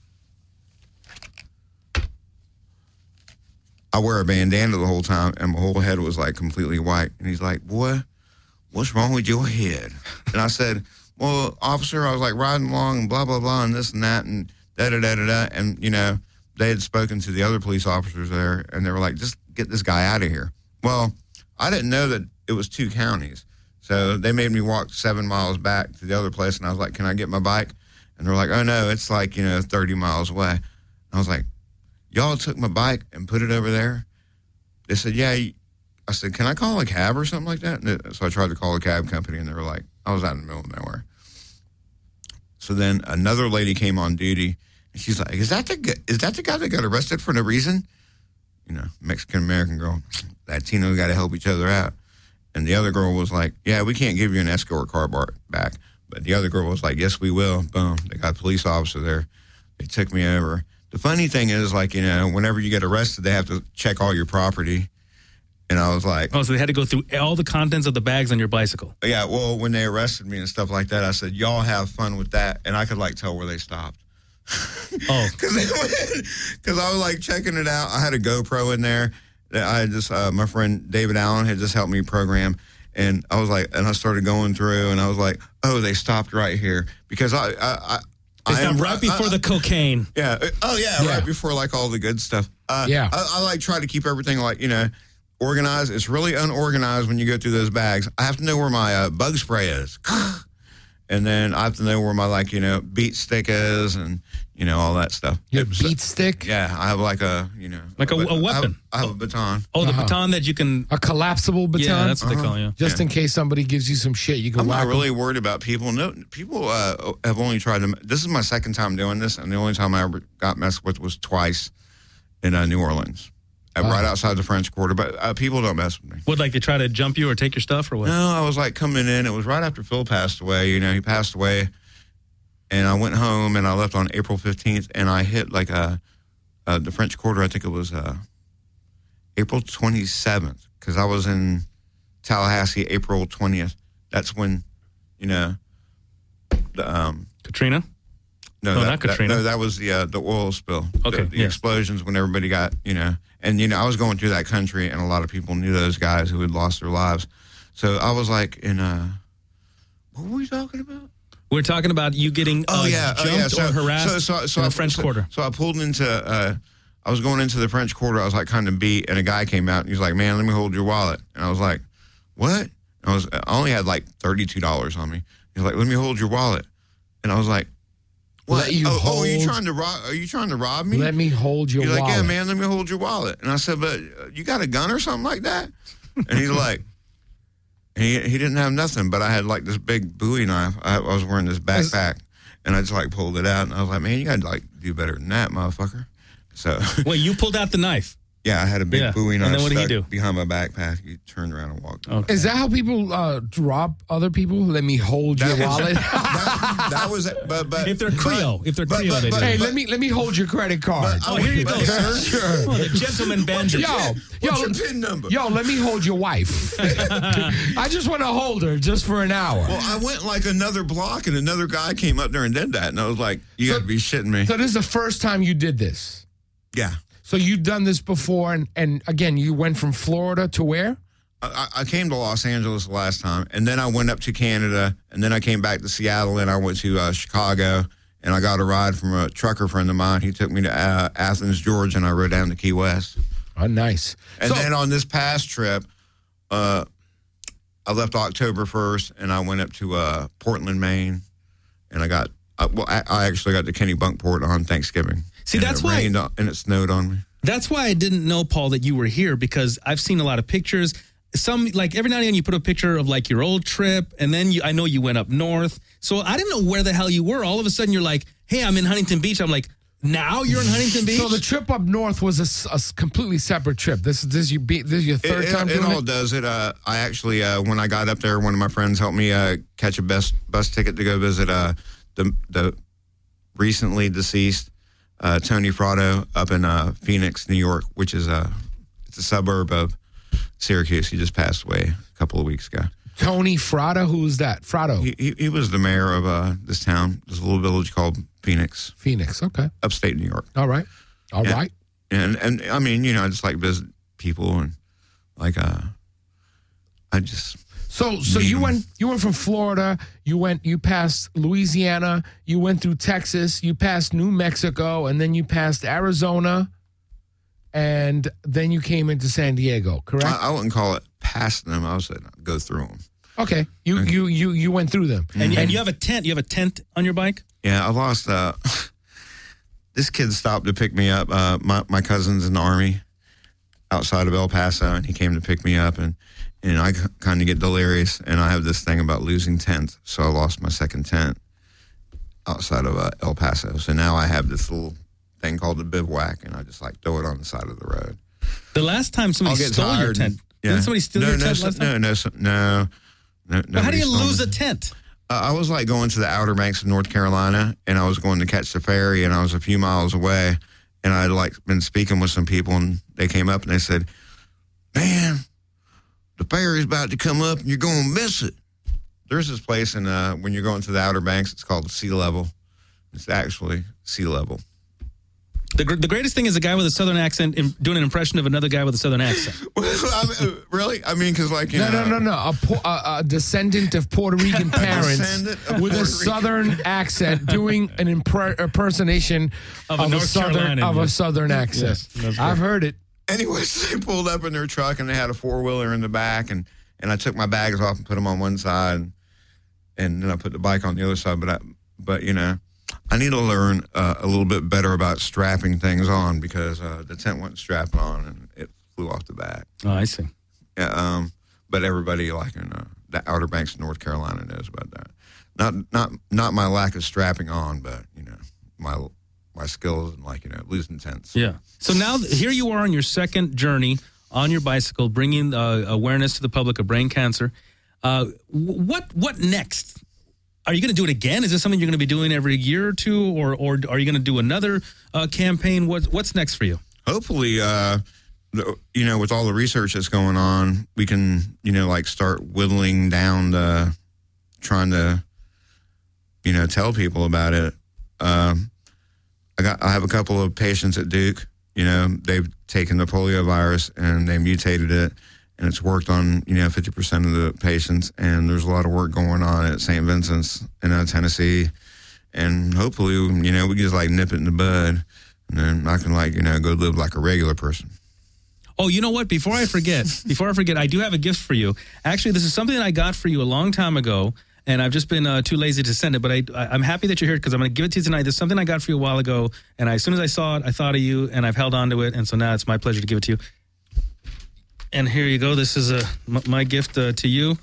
I wear a bandana the whole time, and my whole head was like completely white. And he's like, boy, what's wrong with your head? And I said, well, officer, I was like riding along and blah, blah, blah, and this and that, and da, da, da, da, da. And, you know, they had spoken to the other police officers there, and they were like, just get this guy out of here. Well, I didn't know that it was two counties. So they made me walk seven miles back to the other place, and I was like, can I get my bike? And they're like, oh, no, it's like, you know, thirty miles away. And I was like, y'all took my bike and put it over there? They said, yeah. I said, can I call a cab or something like that? And so I tried to call a cab company, and they were like, I was out in the middle of nowhere. So then another lady came on duty, and she's like, is that the, is that the guy that got arrested for no reason? You know, Mexican-American girl. Latino got to help each other out. And the other girl was like, yeah, we can't give you an escort car bar back. But the other girl was like, yes, we will. Boom. They got a police officer there. They took me over. The funny thing is, like, you know, whenever you get arrested, they have to check all your property. And I was like... Oh, so they had to go through all the contents of the bags on your bicycle. Yeah, well, when they arrested me and stuff like that, I said, y'all have fun with that. And I could, like, tell where they stopped. Oh. Because I was, like, checking it out. I had a GoPro in there. I had just, uh, my friend David Allen had just helped me program. And I was like, and I started going through, and I was like, oh, they stopped right here. Because I... I, I They stopped right before I, the cocaine. Yeah. Oh, yeah, yeah, right before, like, all the good stuff. Uh, yeah. I, I, like, try to keep everything, like, you know, organized. It's really unorganized when you go through those bags. I have to know where my uh, bug spray is. And then I have to know where my, like, you know, beat stick is and, you know, all that stuff. Your beat stick? Yeah, I have, like, a, you know. Like a, a weapon. I have, I have a baton. Oh, the Uh-huh. baton that you can... A collapsible baton? Yeah, that's what Uh-huh. they call it, yeah. Just Yeah. in case somebody gives you some shit, you can I'm whack not really 'em. worried about people. No, people uh, have only tried to. This is my second time doing this, and the only time I ever got messed with was twice in uh, New Orleans, uh, Oh. right outside the French Quarter. But uh, people don't mess with me. What, like they try to jump you or take your stuff or what? No, I was like coming in. It was right after Phil passed away. You know, he passed away, and I went home and I left on April fifteenth, and I hit like a uh, the French Quarter. I think it was uh, April twenty-seventh because I was in Tallahassee April twentieth. That's when, you know, the um. Katrina? No, No, that, not Katrina. That, no, that was the uh, the oil spill. Okay, the, the yes. explosions when everybody got, you know, and you know, I was going through that country, and a lot of people knew those guys who had lost their lives. So I was like, in uh, what were we talking about? We're talking about you getting Oh uh, yeah, jumped oh, yeah. So, or harassed so, so, so in I, the French so, Quarter. So I pulled into, uh, I was going into the French Quarter. I was like kind of beat, and a guy came out, and he's like, "Man, let me hold your wallet." And I was like, "What?" And I was, I only had like thirty-two dollars on me. He's like, "Let me hold your wallet," and I was like, "What? Let you oh, oh, are you hold- trying to rob? Are you trying to rob me?" Let me hold your He's wallet. like, "Yeah, man, let me hold your wallet." And I said, "But uh, you got a gun or something like that?" And he's like, and he he didn't have nothing, but I had like this big Bowie knife. I, I was wearing this backpack, and I just like pulled it out, and I was like, "Man, you got to like do better than that, motherfucker." So Wait, you pulled out the knife? yeah, I had a big Yeah. Bowie And knife then what did he stuck do? behind my backpack. He turned around and walked. Okay. Is that how people uh, rob other people? Let me hold your That was- wallet. that, that was it. But but If they're but- Creole, if they're but- Creole, but- they do. but- hey, but- let me let me hold your credit card. but- Oh, here you go, but- sir. Sure. Oh, the gentleman bandit. Yo, What's yo, your PIN number? yo, let me hold your wife. I just want to hold her just for an hour. Well, I went like another block, and another guy came up there and did that, and I was like, "You So- got to be shitting me!" So this is the first time you did this. Yeah. So you've done this before, and, and again, you went from Florida to where? I, I came to Los Angeles the last time, and then I went up to Canada, and then I came back to Seattle, and I went to uh, Chicago, and I got a ride from a trucker friend of mine. He took me to uh, Athens, Georgia, and I rode down to Key West. Oh, nice. And So- then on this past trip, uh, I left October first, and I went up to uh, Portland, Maine, and I got, uh, well, I, I actually got to Kennebunkport on Thanksgiving. See, and that's it why- rained on- and it snowed on me. That's why I didn't know, Paul, that you were here, because I've seen a lot of pictures. Some, like every now and then you put a picture of like your old trip, and then you, I know you went up north. So I didn't know where the hell you were. All of a sudden you're like, hey, I'm in Huntington Beach. I'm like, now you're in Huntington Beach? So the trip up north was a s- a, s- completely separate trip. This is this you be this is your third it, time it, it doing all it. does it. Uh, I actually, uh, when I got up there, one of my friends helped me uh, catch a bus bus ticket to go visit uh, the the recently deceased uh, Tony Fratto up in uh, Phoenix, New York, which is a it's a suburb of Syracuse. He just passed away a couple of weeks ago. Tony Frada, who was that? Frado. He, he, he was the mayor of uh, this town, this little village called Phoenix. Phoenix, okay. Upstate New York. All right. All yeah. right. And, and I mean, you know, I just like visit people and like, uh, I just. So, so you went, you went from Florida, you went, you passed Louisiana, you went through Texas, you passed New Mexico, and then you passed Arizona, and then you came into San Diego, correct? I, I wouldn't call it past them. I would say go through them. Okay. You, Okay. you, you, you went through them. And, and you have a tent. You have a tent on your bike? Yeah, I lost. Uh, this kid stopped to pick me up. Uh, my my cousin's in the Army outside of El Paso, and he came to pick me up, and and I kind of get delirious, and I have this thing about losing tents, so I lost my second tent outside of uh, El Paso. So now I have this little thing called the bivouac, and I just like throw it on the side of the road. The last time somebody I'll get stole your tired. tent. Yeah. Didn't somebody steal no, your no, tent so- last no, time? no, so- no, no. But how do you nobody lose stole a my- tent? Uh, I was like going to the Outer Banks of North Carolina, and I was going to catch the ferry, and I was a few miles away, and I'd like been speaking with some people, and they came up and they said, "Man, the ferry's about to come up, and you're going to miss it." There's this place, and uh, when you're going to the Outer Banks, it's called sea level. It's actually sea level. The, gr- the greatest thing is a guy with a southern accent im- doing an impression of another guy with a southern accent. I mean, really? I mean, because like you No, know, no, no, no. A, po- a, a descendant of Puerto Rican parents descendant of with a Puerto Rican. southern accent doing an impre- impersonation Of of, a a, North southern Carolinian, of a yes. southern accent. Yes, that's I've good. heard it. Anyways, they pulled up in their truck, and they had a four wheeler in the back, and, and I took my bags off and put them on one side, and, and then I put the bike on the other side. But I, but you know, I need to learn uh, a little bit better about strapping things on because uh, the tent wasn't strapped on and it flew off the back. Oh, I see. Yeah, um, but everybody like in uh, the Outer Banks of North Carolina knows about that. Not not not my lack of strapping on, but you know my my skills and like you know losing tents. Yeah. So now th- here you are on your second journey on your bicycle, bringing uh, awareness to the public of brain cancer. Uh, wh- what what next? Are you going to do it again? Is this something you're going to be doing every year or two, or or are you going to do another uh, campaign? What what's next for you? Hopefully, uh, the, you know, with all the research that's going on, we can, you know, like start whittling down the, trying to, you know, tell people about it. Um, I got, I have a couple of patients at Duke. You know, they've taken the polio virus and they mutated it, and it's worked on, you know, fifty percent of the patients. And there's a lot of work going on at Saint Vincent's in uh, Tennessee. And hopefully, you know, we can just like nip it in the bud. And then I can like, you know, go live like a regular person. Oh, you know what? Before I forget, before I forget, I do have a gift for you. Actually, this is something that I got for you a long time ago, and I've just been uh, too lazy to send it. But I, I, I'm happy that you're here because I'm going to give it to you tonight. This is something I got for you a while ago, and I, as soon as I saw it, I thought of you, and I've held on to it, and so now it's my pleasure to give it to you. And here you go. This is a, m- my gift uh, to you.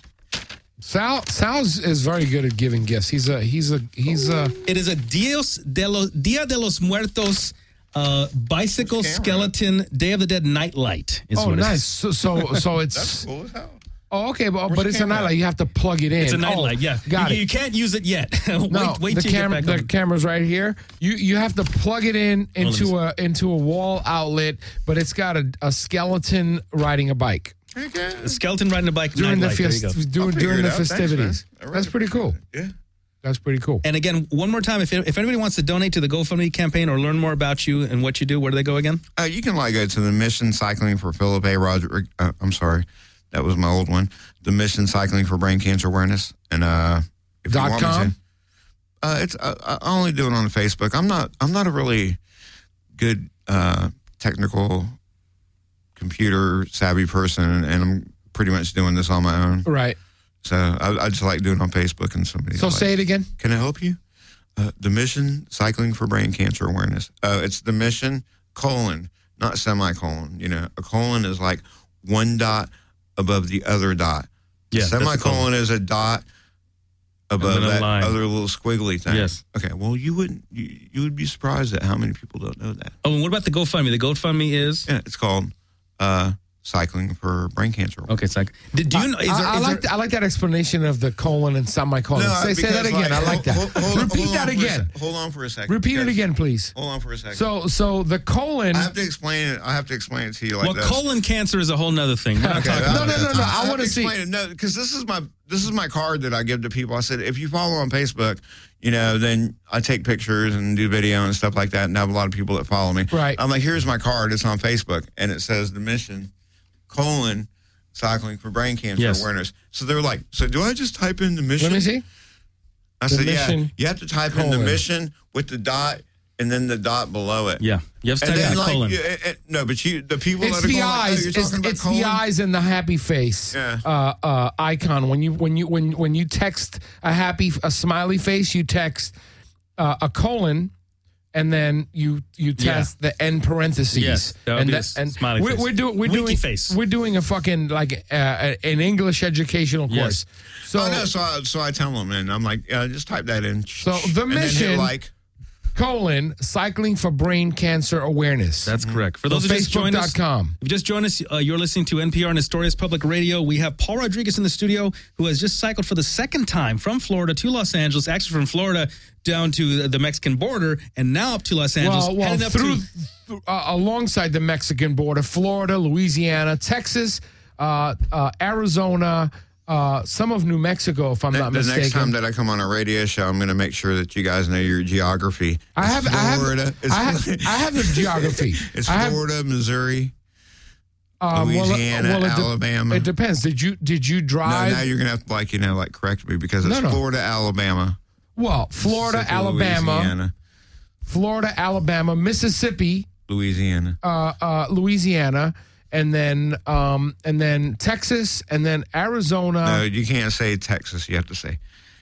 Sal Sal is very good at giving gifts. He's a he's a he's a It is a Dios de los, Dia de los Muertos uh, bicycle skeleton Day of the Dead nightlight. Is oh what it nice. is. So so so it's cool as hell. oh okay, but Where's but the it's a camera? nightlight. You have to plug it in. It's a Oh, nightlight, yeah. got you, it. you can't use it yet. wait No, wait the till camera, you get back the on. camera's right here. You you have to plug it in into a into a wall outlet, but it's got a, a skeleton riding a bike A skeleton riding a bike during the nightlight. There you fest, go. during, I'll during figure the it out. Thanks, festivities. man. I really That's pretty cool. appreciate it. Yeah. That's pretty cool. And again, one more time, if if anybody wants to donate to the GoFundMe campaign or learn more about you and what you do, where do they go again? Uh, you can like go to the Mission Cycling for Philip A. Roger. Uh, I'm sorry, that was my old one. The Mission Cycling for Brain Cancer Awareness, and uh, if you Dot want me com? to, uh, it's uh, I only do it on Facebook. I'm not I'm not a really good uh, technical computer savvy person, and I'm pretty much doing this on my own. Right. So I, I just like doing it on Facebook, and somebody. So like, say it again. Can I help you? Uh, the Mission Cycling for Brain Cancer Awareness. Uh, it's the mission colon, not semicolon. You know, a colon is like one dot above the other dot. Yeah, A that's a colon. semicolon is a dot above And then a that line. other little squiggly thing. Yes. Okay. Well, you wouldn't. You, you would be surprised at how many people don't know that. Oh, and what about the GoFundMe? The GoFundMe is Yeah, it's called uh, cycling for brain cancer. Okay, it's like, did, do you know? Is I, there, I is like there, I like that explanation of the colon and semicolon. No, say, say that because, again. like, I like that. hold- hold- Repeat hold that on for a again. sec- Hold on for a second. Repeat it because- again, please. Hold on for a second. So so the colon. I have to explain it. I have to explain it to you like well, this. colon cancer is a whole nother thing. We're not Okay, talking I- No, about no, no, that. no. I, I have wanna to see- explain it. No, because this is my this is my card that I give to people. I said, if you follow on Facebook, you know, then I take pictures and do video and stuff like that, and I have a lot of people that follow me. Right. I'm like, here's my card. It's on Facebook, and it says the mission, colon, cycling for brain cancer Yes. awareness. So they're like, so do I just type in the mission? Let me see. I The said, yeah. mission, You have to type in colon. the mission with the dot and then the dot below it. Yeah, you have to And type then, out like, colon. you- it- it- no, but you, the people It's that are the going, like, oh, eyes. you're It's, talking about it's colon? the eyes and the happy face Yeah. uh, uh, icon. When you when you when when you text a happy a smiley face, you text uh, a colon, and then you you test the end parentheses. Yes, that would and be a that- and smiley we're, face. we're doing we're Winky doing face. we're doing a fucking like uh, an English educational Yes. course. So I know, so I, so I tell them, and I'm like, uh, just type that in. So the And then hit mission- like, colon cycling for brain cancer awareness. That's correct. For So those who just joined us, Facebook dot com. if you just joined us, uh, you're listening to N P R Nestorius Public Radio. We have Paul Rodriguez in the studio, who has just cycled for the second time from Florida to Los Angeles, actually from Florida down to the Mexican border, and now up to Los Angeles. Well, well, heading up through, to, th- uh, alongside the Mexican border, Florida, Louisiana, Texas, uh, uh, Arizona, uh, some of New Mexico, if I'm the, not the mistaken. next time that I come on a radio show, I'm going to make sure that you guys know your geography. I have, It's I have, Florida. It's, I have, I have the geography. it's I have, Florida, Missouri, um, well, uh, Louisiana, well, it de- Alabama. It depends. Did you did you No, drive? now you're going to have to, like, you know, like, correct me because it's No, no. Florida, Alabama. well, Florida, Mississippi, Alabama, Louisiana, Florida, Alabama, Mississippi, Louisiana. uh, uh, Louisiana, and then um, and then Texas, and then Arizona. No, you can't say Texas. You have to say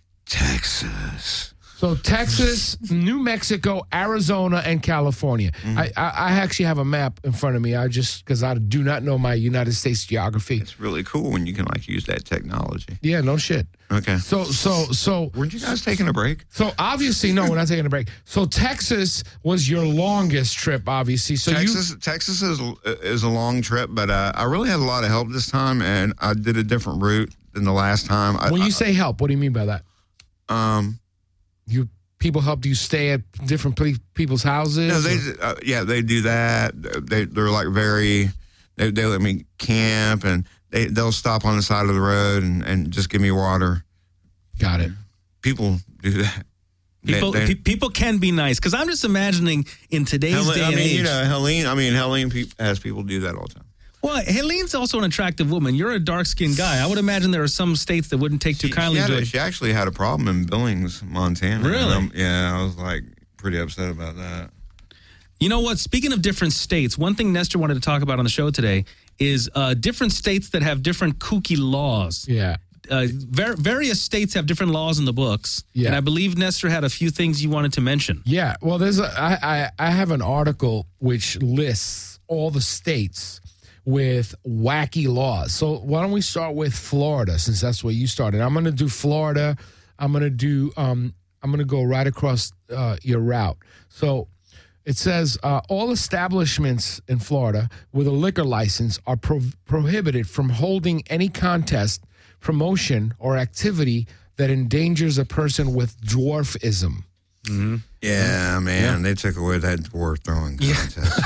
Texas. So Texas, New Mexico, Arizona, and California. Mm-hmm. I, I I actually have a map in front of me. I just because I do not know my United States geography. It's really cool when you can, like, use that technology. Yeah, no shit. Okay. So so so Weren't you guys taking a break? so obviously no, we're not taking a break. So Texas was your longest trip, obviously. So Texas, Texas is is a long trip, but uh, I really had a lot of help this time, and I did a different route than the last time. I, you when you I- say help, what do you mean by that? um, You people helped you stay at different ple- people's houses. no, or- they uh, yeah they do that. They they're like very they they let me camp, and they they'll stop on the side of the road and, and just give me water. Got it. People do that. They- people, they- pe- people can be nice, because I'm just imagining in today's Helene, day I and mean, age. you know, Helene. I mean, Helene pe- has people do that all the time. Well, Helene's also an attractive woman. You're a dark-skinned guy. I would imagine there are some states that wouldn't take too She- kindly she, had to a- it. she actually had a problem in Billings, Montana. Really? And I'm- yeah, I was like pretty upset about that. You know what? Speaking of different states, one thing Nestor wanted to talk about on the show today is uh, different states that have different kooky laws. Yeah. Uh, ver- various states have different laws in the books, Yeah. and I believe Nestor had a few things you wanted to mention. Yeah, well, there's a, I, I, I have an article which lists all the states with wacky laws. So why don't we start with Florida, since that's where you started? I'm going to do Florida. I'm going to do. Um, I'm going to go right across uh, your route. So it says uh, all establishments in Florida with a liquor license are pro- prohibited from holding any contest, promotion, or activity that endangers a person with dwarfism. Yeah, man, they took away that dwarf throwing contest.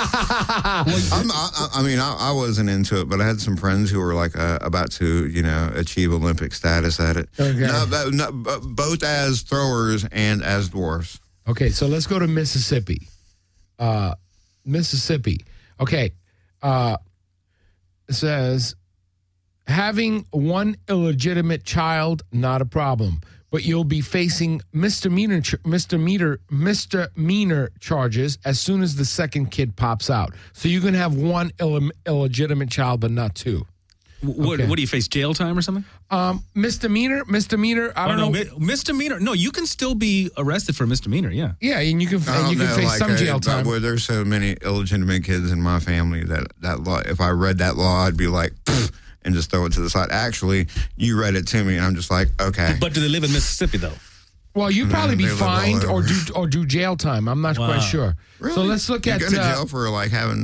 I'm, I, I mean, I, I wasn't into it, but I had some friends who were like uh, about to, you know, achieve Olympic status at it. Okay. Not, but- not, but both as throwers and as dwarfs. Okay, so let's go to Mississippi. Uh, Mississippi. Okay. Uh, it says having one illegitimate child, not a problem, but you'll be facing misdemeanor ch- misdemeanor misdemeanor charges as soon as the second kid pops out. So you can have one Ill- illegitimate child, but not two. What, Okay. what do you face, jail time or something? Um, misdemeanor, misdemeanor. I Oh, don't no, know. mi- misdemeanor. No, you can still be arrested for misdemeanor, yeah. Yeah, and you can I and don't you can know, face like, some uh, jail but time. where there's so many illegitimate kids in my family that that law. If I read that law, I'd be like, "Pfft," and just throw it to the side. Actually, you read it to me, and I'm just like, okay. But do they live in Mississippi, though? Well, you'd probably be they live all fined or over. do or do jail time. I'm not Wow. quite sure. Really? So let's look you at go to uh, jail for like having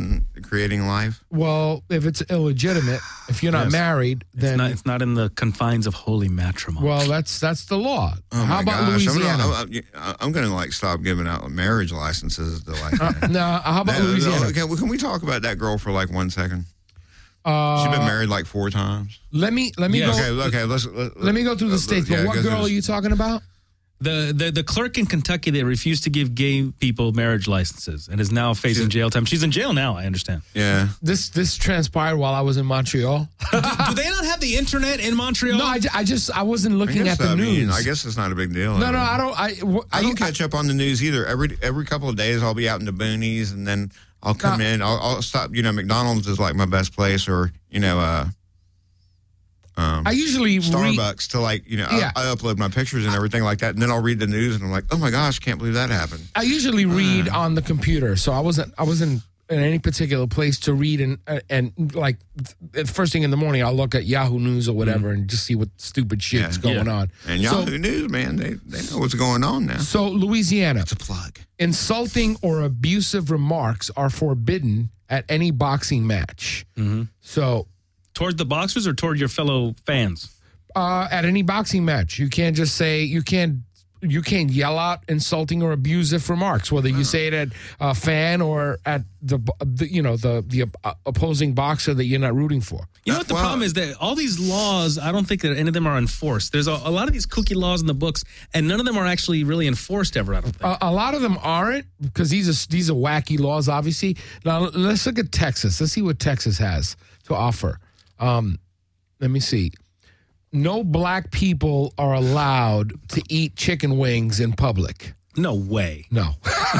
creating life? Well, if it's illegitimate, if you're not Yes. married, It's then not, it's not in the confines of holy matrimony. well, that's that's the law. Oh How my about gosh. Louisiana? I'm, I'm, I'm going to like stop giving out marriage licenses to like. Uh, no, how about No, no, Louisiana? okay, well, can we talk about that girl for like one second? Uh, She's been married like four times. Let me let me Yes. go. Okay, okay, let's let, Let me go through the uh, states. yeah, But what go through girl the- are you talking about? The, the the clerk in Kentucky that refused to give gay people marriage licenses and is now facing She's- jail time. She's in jail now, I understand. Yeah. This this transpired while I was in Montreal. do, do they not have the internet in Montreal? No, I, ju- I just I wasn't I looking guess, at the I news. mean, I guess it's not a big deal. no, no, I don't. I w- I don't catch up on the news either. Every every couple of days, I'll be out in the boonies, and then I'll come No. in. I'll, I'll stop. You know, McDonald's is like my best place, or you know, uh, um, I usually read. Starbucks to like you know. Yeah. I, I upload my pictures and everything like that, and then I'll read the news, and I'm like, oh my gosh, can't believe that happened. I usually read on the computer, so I wasn't I wasn't in any particular place to read, and and like th- first thing in the morning, I'll look at Yahoo News or whatever and just see what stupid shit's Yeah. going Yeah. on. And so, Yahoo News, man, they they know what's going on now. so Louisiana, It's a plug. insulting or abusive remarks are forbidden at any boxing match. So Toward the boxers or toward your fellow fans? uh, at any boxing match, you can't just say you can't. You can't yell out insulting or abusive remarks, whether you say it at a fan or at the, the you know the the uh, opposing boxer that you're not rooting for. You know what the Well- problem is? That all these laws, I don't think that any of them are enforced. There's a, a lot of these kooky laws in the books, and none of them are actually really enforced ever, I don't think. A, a lot of them aren't because these are these are wacky laws, obviously. Now let's look at Texas. Let's see what Texas has to offer. Um, let me see. No black people are allowed to eat chicken wings in public. No way. No.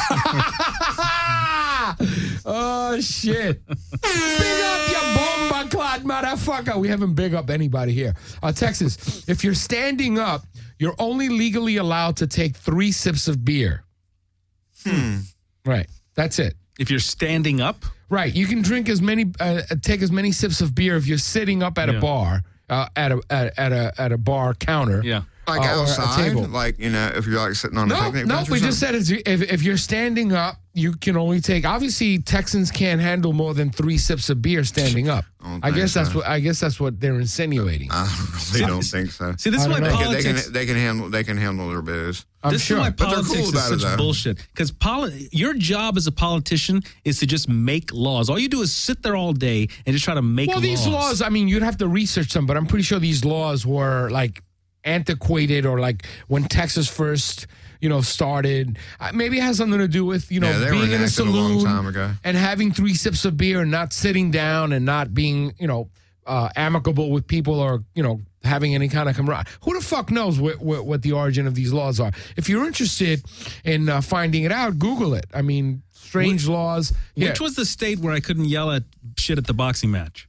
Oh, shit. Big up your bomba clot, motherfucker. We haven't big up anybody here. Uh, Texas, if you're standing up, you're only legally allowed to take three sips of beer. Hmm. Right. That's it. If you're standing up, Right. You can drink as many, uh, take as many sips of beer if you're sitting up at Yeah. a bar, uh, at a at, at a at a bar counter. yeah. Like Uh, or a outside, table. like you know, if you're like sitting on a No, picnic no, bench or we just something? said it's, if, if you're standing up, you can only take. Obviously, Texans can't handle more than three sips of beer standing up. I don't I think guess that's so. what I guess that's what they're insinuating. I really don't think so. See, this is I why don't know. They can, they politics. can they can handle they can handle their booze. I'm this sure. is why But they're politics cool is about it, such though. bullshit. Because poli- your job as a politician is to just make laws. All you do is sit there all day and just try to make Well, laws. these laws, I mean, you'd have to research them, but I'm pretty sure these laws were like antiquated or like when Texas first, you know, started. Uh, maybe it has something to do with, you know, Yeah, they were being in a enacted a long saloon time ago. and having three sips of beer and not sitting down and not being, you know, uh, amicable with people or, you know, having any kind of camaraderie. Who the fuck knows what, what, what the origin of these laws are? If you're interested in uh, finding it out, Google it. I mean, strange laws. Yeah. Which was the state where I couldn't yell at shit at the boxing match?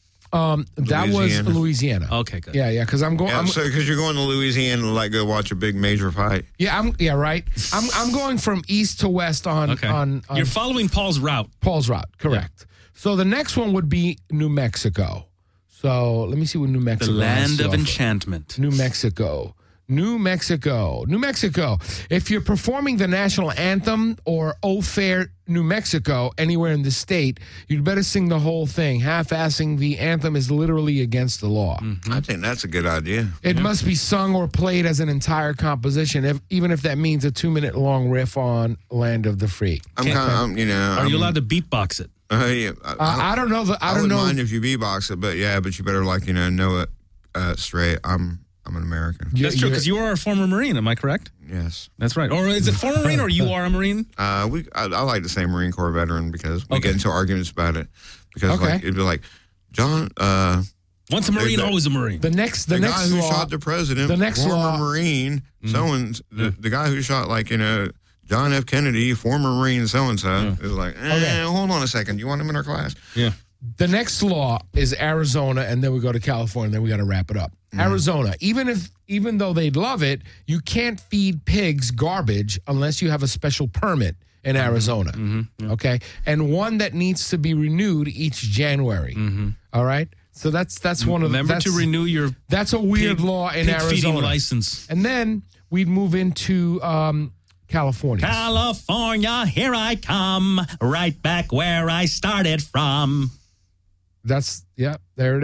Um, that Louisiana. was Louisiana. Okay, good. Yeah, yeah, because I'm going. Yeah, I'm, so because you're going to Louisiana to like go watch a big major fight. yeah, I'm. Yeah, right. I'm. I'm going from east to west on Okay. on, on You're following Paul's route. Paul's route. Correct. So the next one would be New Mexico. So let me see what New The Mexico. has land to of offer. enchantment. New Mexico. New Mexico. New Mexico. If you're performing the national anthem or O Fair New Mexico anywhere in the state, you'd better sing the whole thing. Half-assing the anthem is literally against the law. I think that's a good idea. It must be sung or played as an entire composition, if, even if that means a two-minute long riff on "Land of the Free." I'm Can't- kind of, you know. Are you I'm- allowed to beatbox it? Uh, yeah, I, Uh, I don't know. The, I, I, don't wouldn't know. mind if you beatbox it, but yeah, but you better like you know know it uh, straight. I'm I'm an American. You- That's true, you- because you are a former Marine. Am I correct? Yes. That's right. Or is it former Marine or you are a Marine? Uh, we I, I like to say Marine Corps veteran because we Okay. get into arguments about it because Okay. like it'd be like John uh, Once a Marine, the- always a Marine. the next, the, the, guy next who law. shot the president, the next former law- Marine, so and the, the guy who shot like you know John F. Kennedy, former Marine, so and so. Is like, eh, Okay. hold on a second, you want him in our class? yeah. The next law is Arizona, and then we go to California, and then we got to wrap it up. Arizona, even if even though they'd love it, you can't feed pigs garbage unless you have a special permit in Arizona. Okay, and one that needs to be renewed each January. All right, so that's that's one of the Remember that's, to renew your That's a weird pig- law in pig feeding Arizona. license. And then we'd move into um, California. California, here I come, right back where I started from. That's, yeah, there it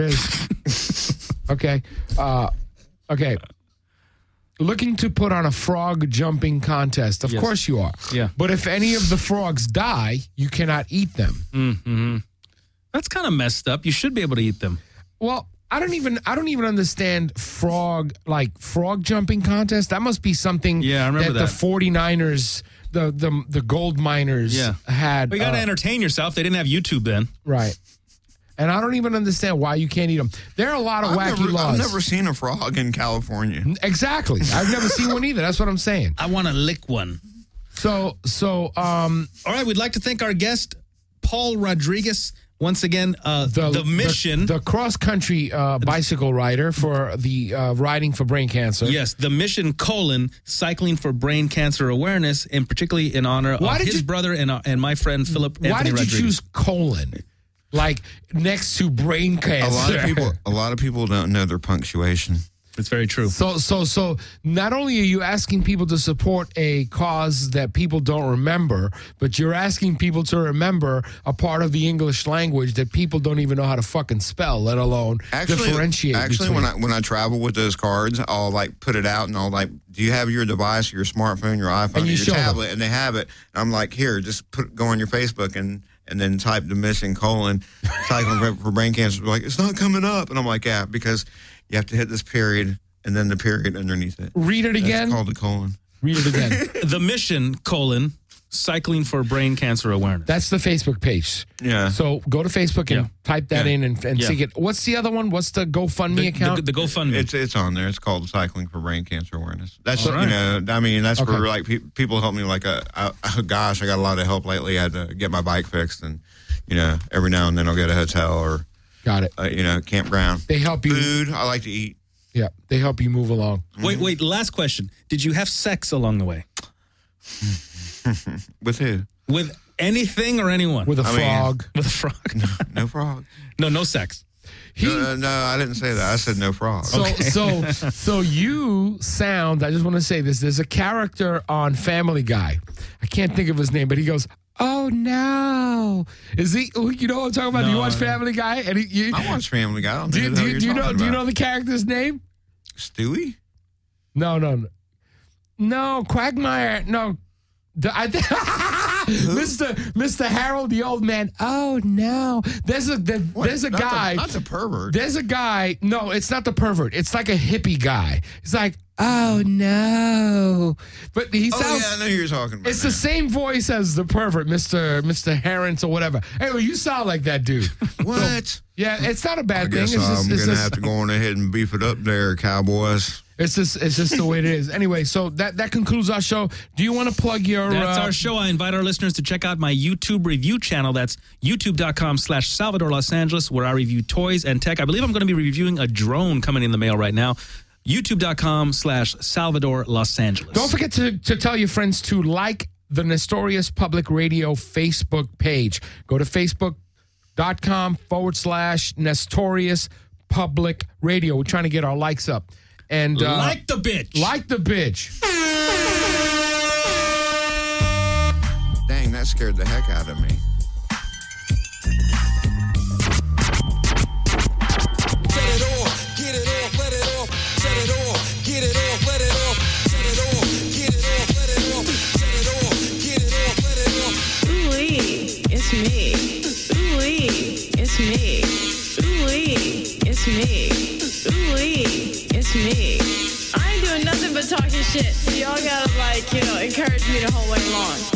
is. Okay. Uh, okay. Looking to put on a frog jumping contest. Of Yes. course you are. Yeah. But if any of the frogs die, you cannot eat them. Mm-hmm. That's kind of messed up. You should be able to eat them. Well, I don't even I don't even understand frog like frog jumping contest. That must be something Yeah, I remember that, that. the forty-niners, the the the gold miners Yeah. had. Well, you got to uh, entertain yourself. They didn't have YouTube then. right. And I don't even understand why you can't eat them. There are a lot of I've wacky never, laws. I've never seen a frog in California. Exactly. I've never seen one either. That's what I'm saying. I want to lick one. So so um All right, we'd like to thank our guest, Paul Rodriguez. Once again, uh, the, mission. the, the cross country uh, bicycle rider for the uh, riding for brain cancer. Yes, the mission colon cycling for brain cancer awareness, and particularly in honor Why of did his you- brother and uh, and my friend Philip Why Anthony did you Rodriguez. choose colon? Like next to brain cancer. A lot of people, a lot of people don't know their punctuation. It's very true. So, so, so, not only are you asking people to support a cause that people don't remember, but you're asking people to remember a part of the English language that people don't even know how to fucking spell, let alone Actually, differentiate. actually, between. when I when I travel with those cards, I'll like put it out and I'll like, do you have your device, your smartphone, your iPhone, And you your show them. tablet, and they have it. And I'm like, here, just put go on your Facebook and and then type the mission colon cycling for brain cancer. They're like, it's not coming up, and I'm like, yeah, because you have to hit this period and then the period underneath it. Read it again. It's called the colon. Read it again. The mission colon cycling for brain cancer awareness. That's the Facebook page. Yeah. So go to Facebook and Yeah. type that Yeah. in and, and Yeah. see it. What's the other one? What's the GoFundMe the, account? the, the GoFundMe. It's it's on there. It's called Cycling for Brain Cancer Awareness. That's All right. you know, I mean, that's Okay. where like pe- people help me. Like, uh, I, oh, gosh, I got a lot of help lately. I had to get my bike fixed, and you know, every now and then I'll get a hotel or Got it. uh, you know, campground. They help you. Food. I like to eat. Yeah, they help you move along. Wait, wait. Last question. Did you have sex along the way With who? with anything or anyone? With a I mean- frog. with a frog? No frog. No, no sex. He, No, no, I didn't say that. I said no frog. So, so, so you sound. I just want to say this. There's a character on Family Guy. I can't think of his name, but he goes, "Oh no!" Is he? You know what I'm talking about? do you No, watch no. Family Guy? And he, you, I watch Family Guy. I don't do, know you- who the do, hell you- do you you're know? talking Do you about. know the character's name? Stewie? No, no, no. No, Quagmire. No, the, I think Mister Mister Harold, the old man. Oh no! There's a the, What? there's a Not the- guy. not the pervert. There's a guy. No, it's not the pervert. It's like a hippie guy. It's like, oh no, but he Oh sounds. yeah, I know who you're talking about. It's the now. same voice as the pervert, Mister Mister Harrence or whatever. Anyway, you sound like that dude. What? Yeah, it's not a I bad thing. guess It's just, I'm it's gonna just, have to go on ahead and beef it up there, Cowboys. it's just, it's just the way it is. Anyway, so that that concludes our show. Do you want to plug your? That's uh, our show. I invite our listeners to check out my YouTube review channel. That's youtube.com slash Salvador Los Angeles, where I review toys and tech. I believe I'm going to be reviewing a drone coming in the mail right now. youtube.com slash Salvador Los Angeles. Don't forget to, to tell your friends to like the Nestorius Public Radio Facebook page. Go to facebook.com forward slash Nestorius Public Radio. We're trying to get our likes up. And uh, Like the bitch. like the bitch. Dang, that scared the heck out of me. Set it off, get it off, let it off. Set it off, get it off, let it off. Set it off, get it off, let it off. Set it off, get it off, let it off. Ooh-wee, it's me. Ooh-wee, it's me. Ooh-wee, it's me. Ooh-wee, it's me. I ain't doing nothing but talking shit, so y'all gotta, like, you know, encourage me the whole way along.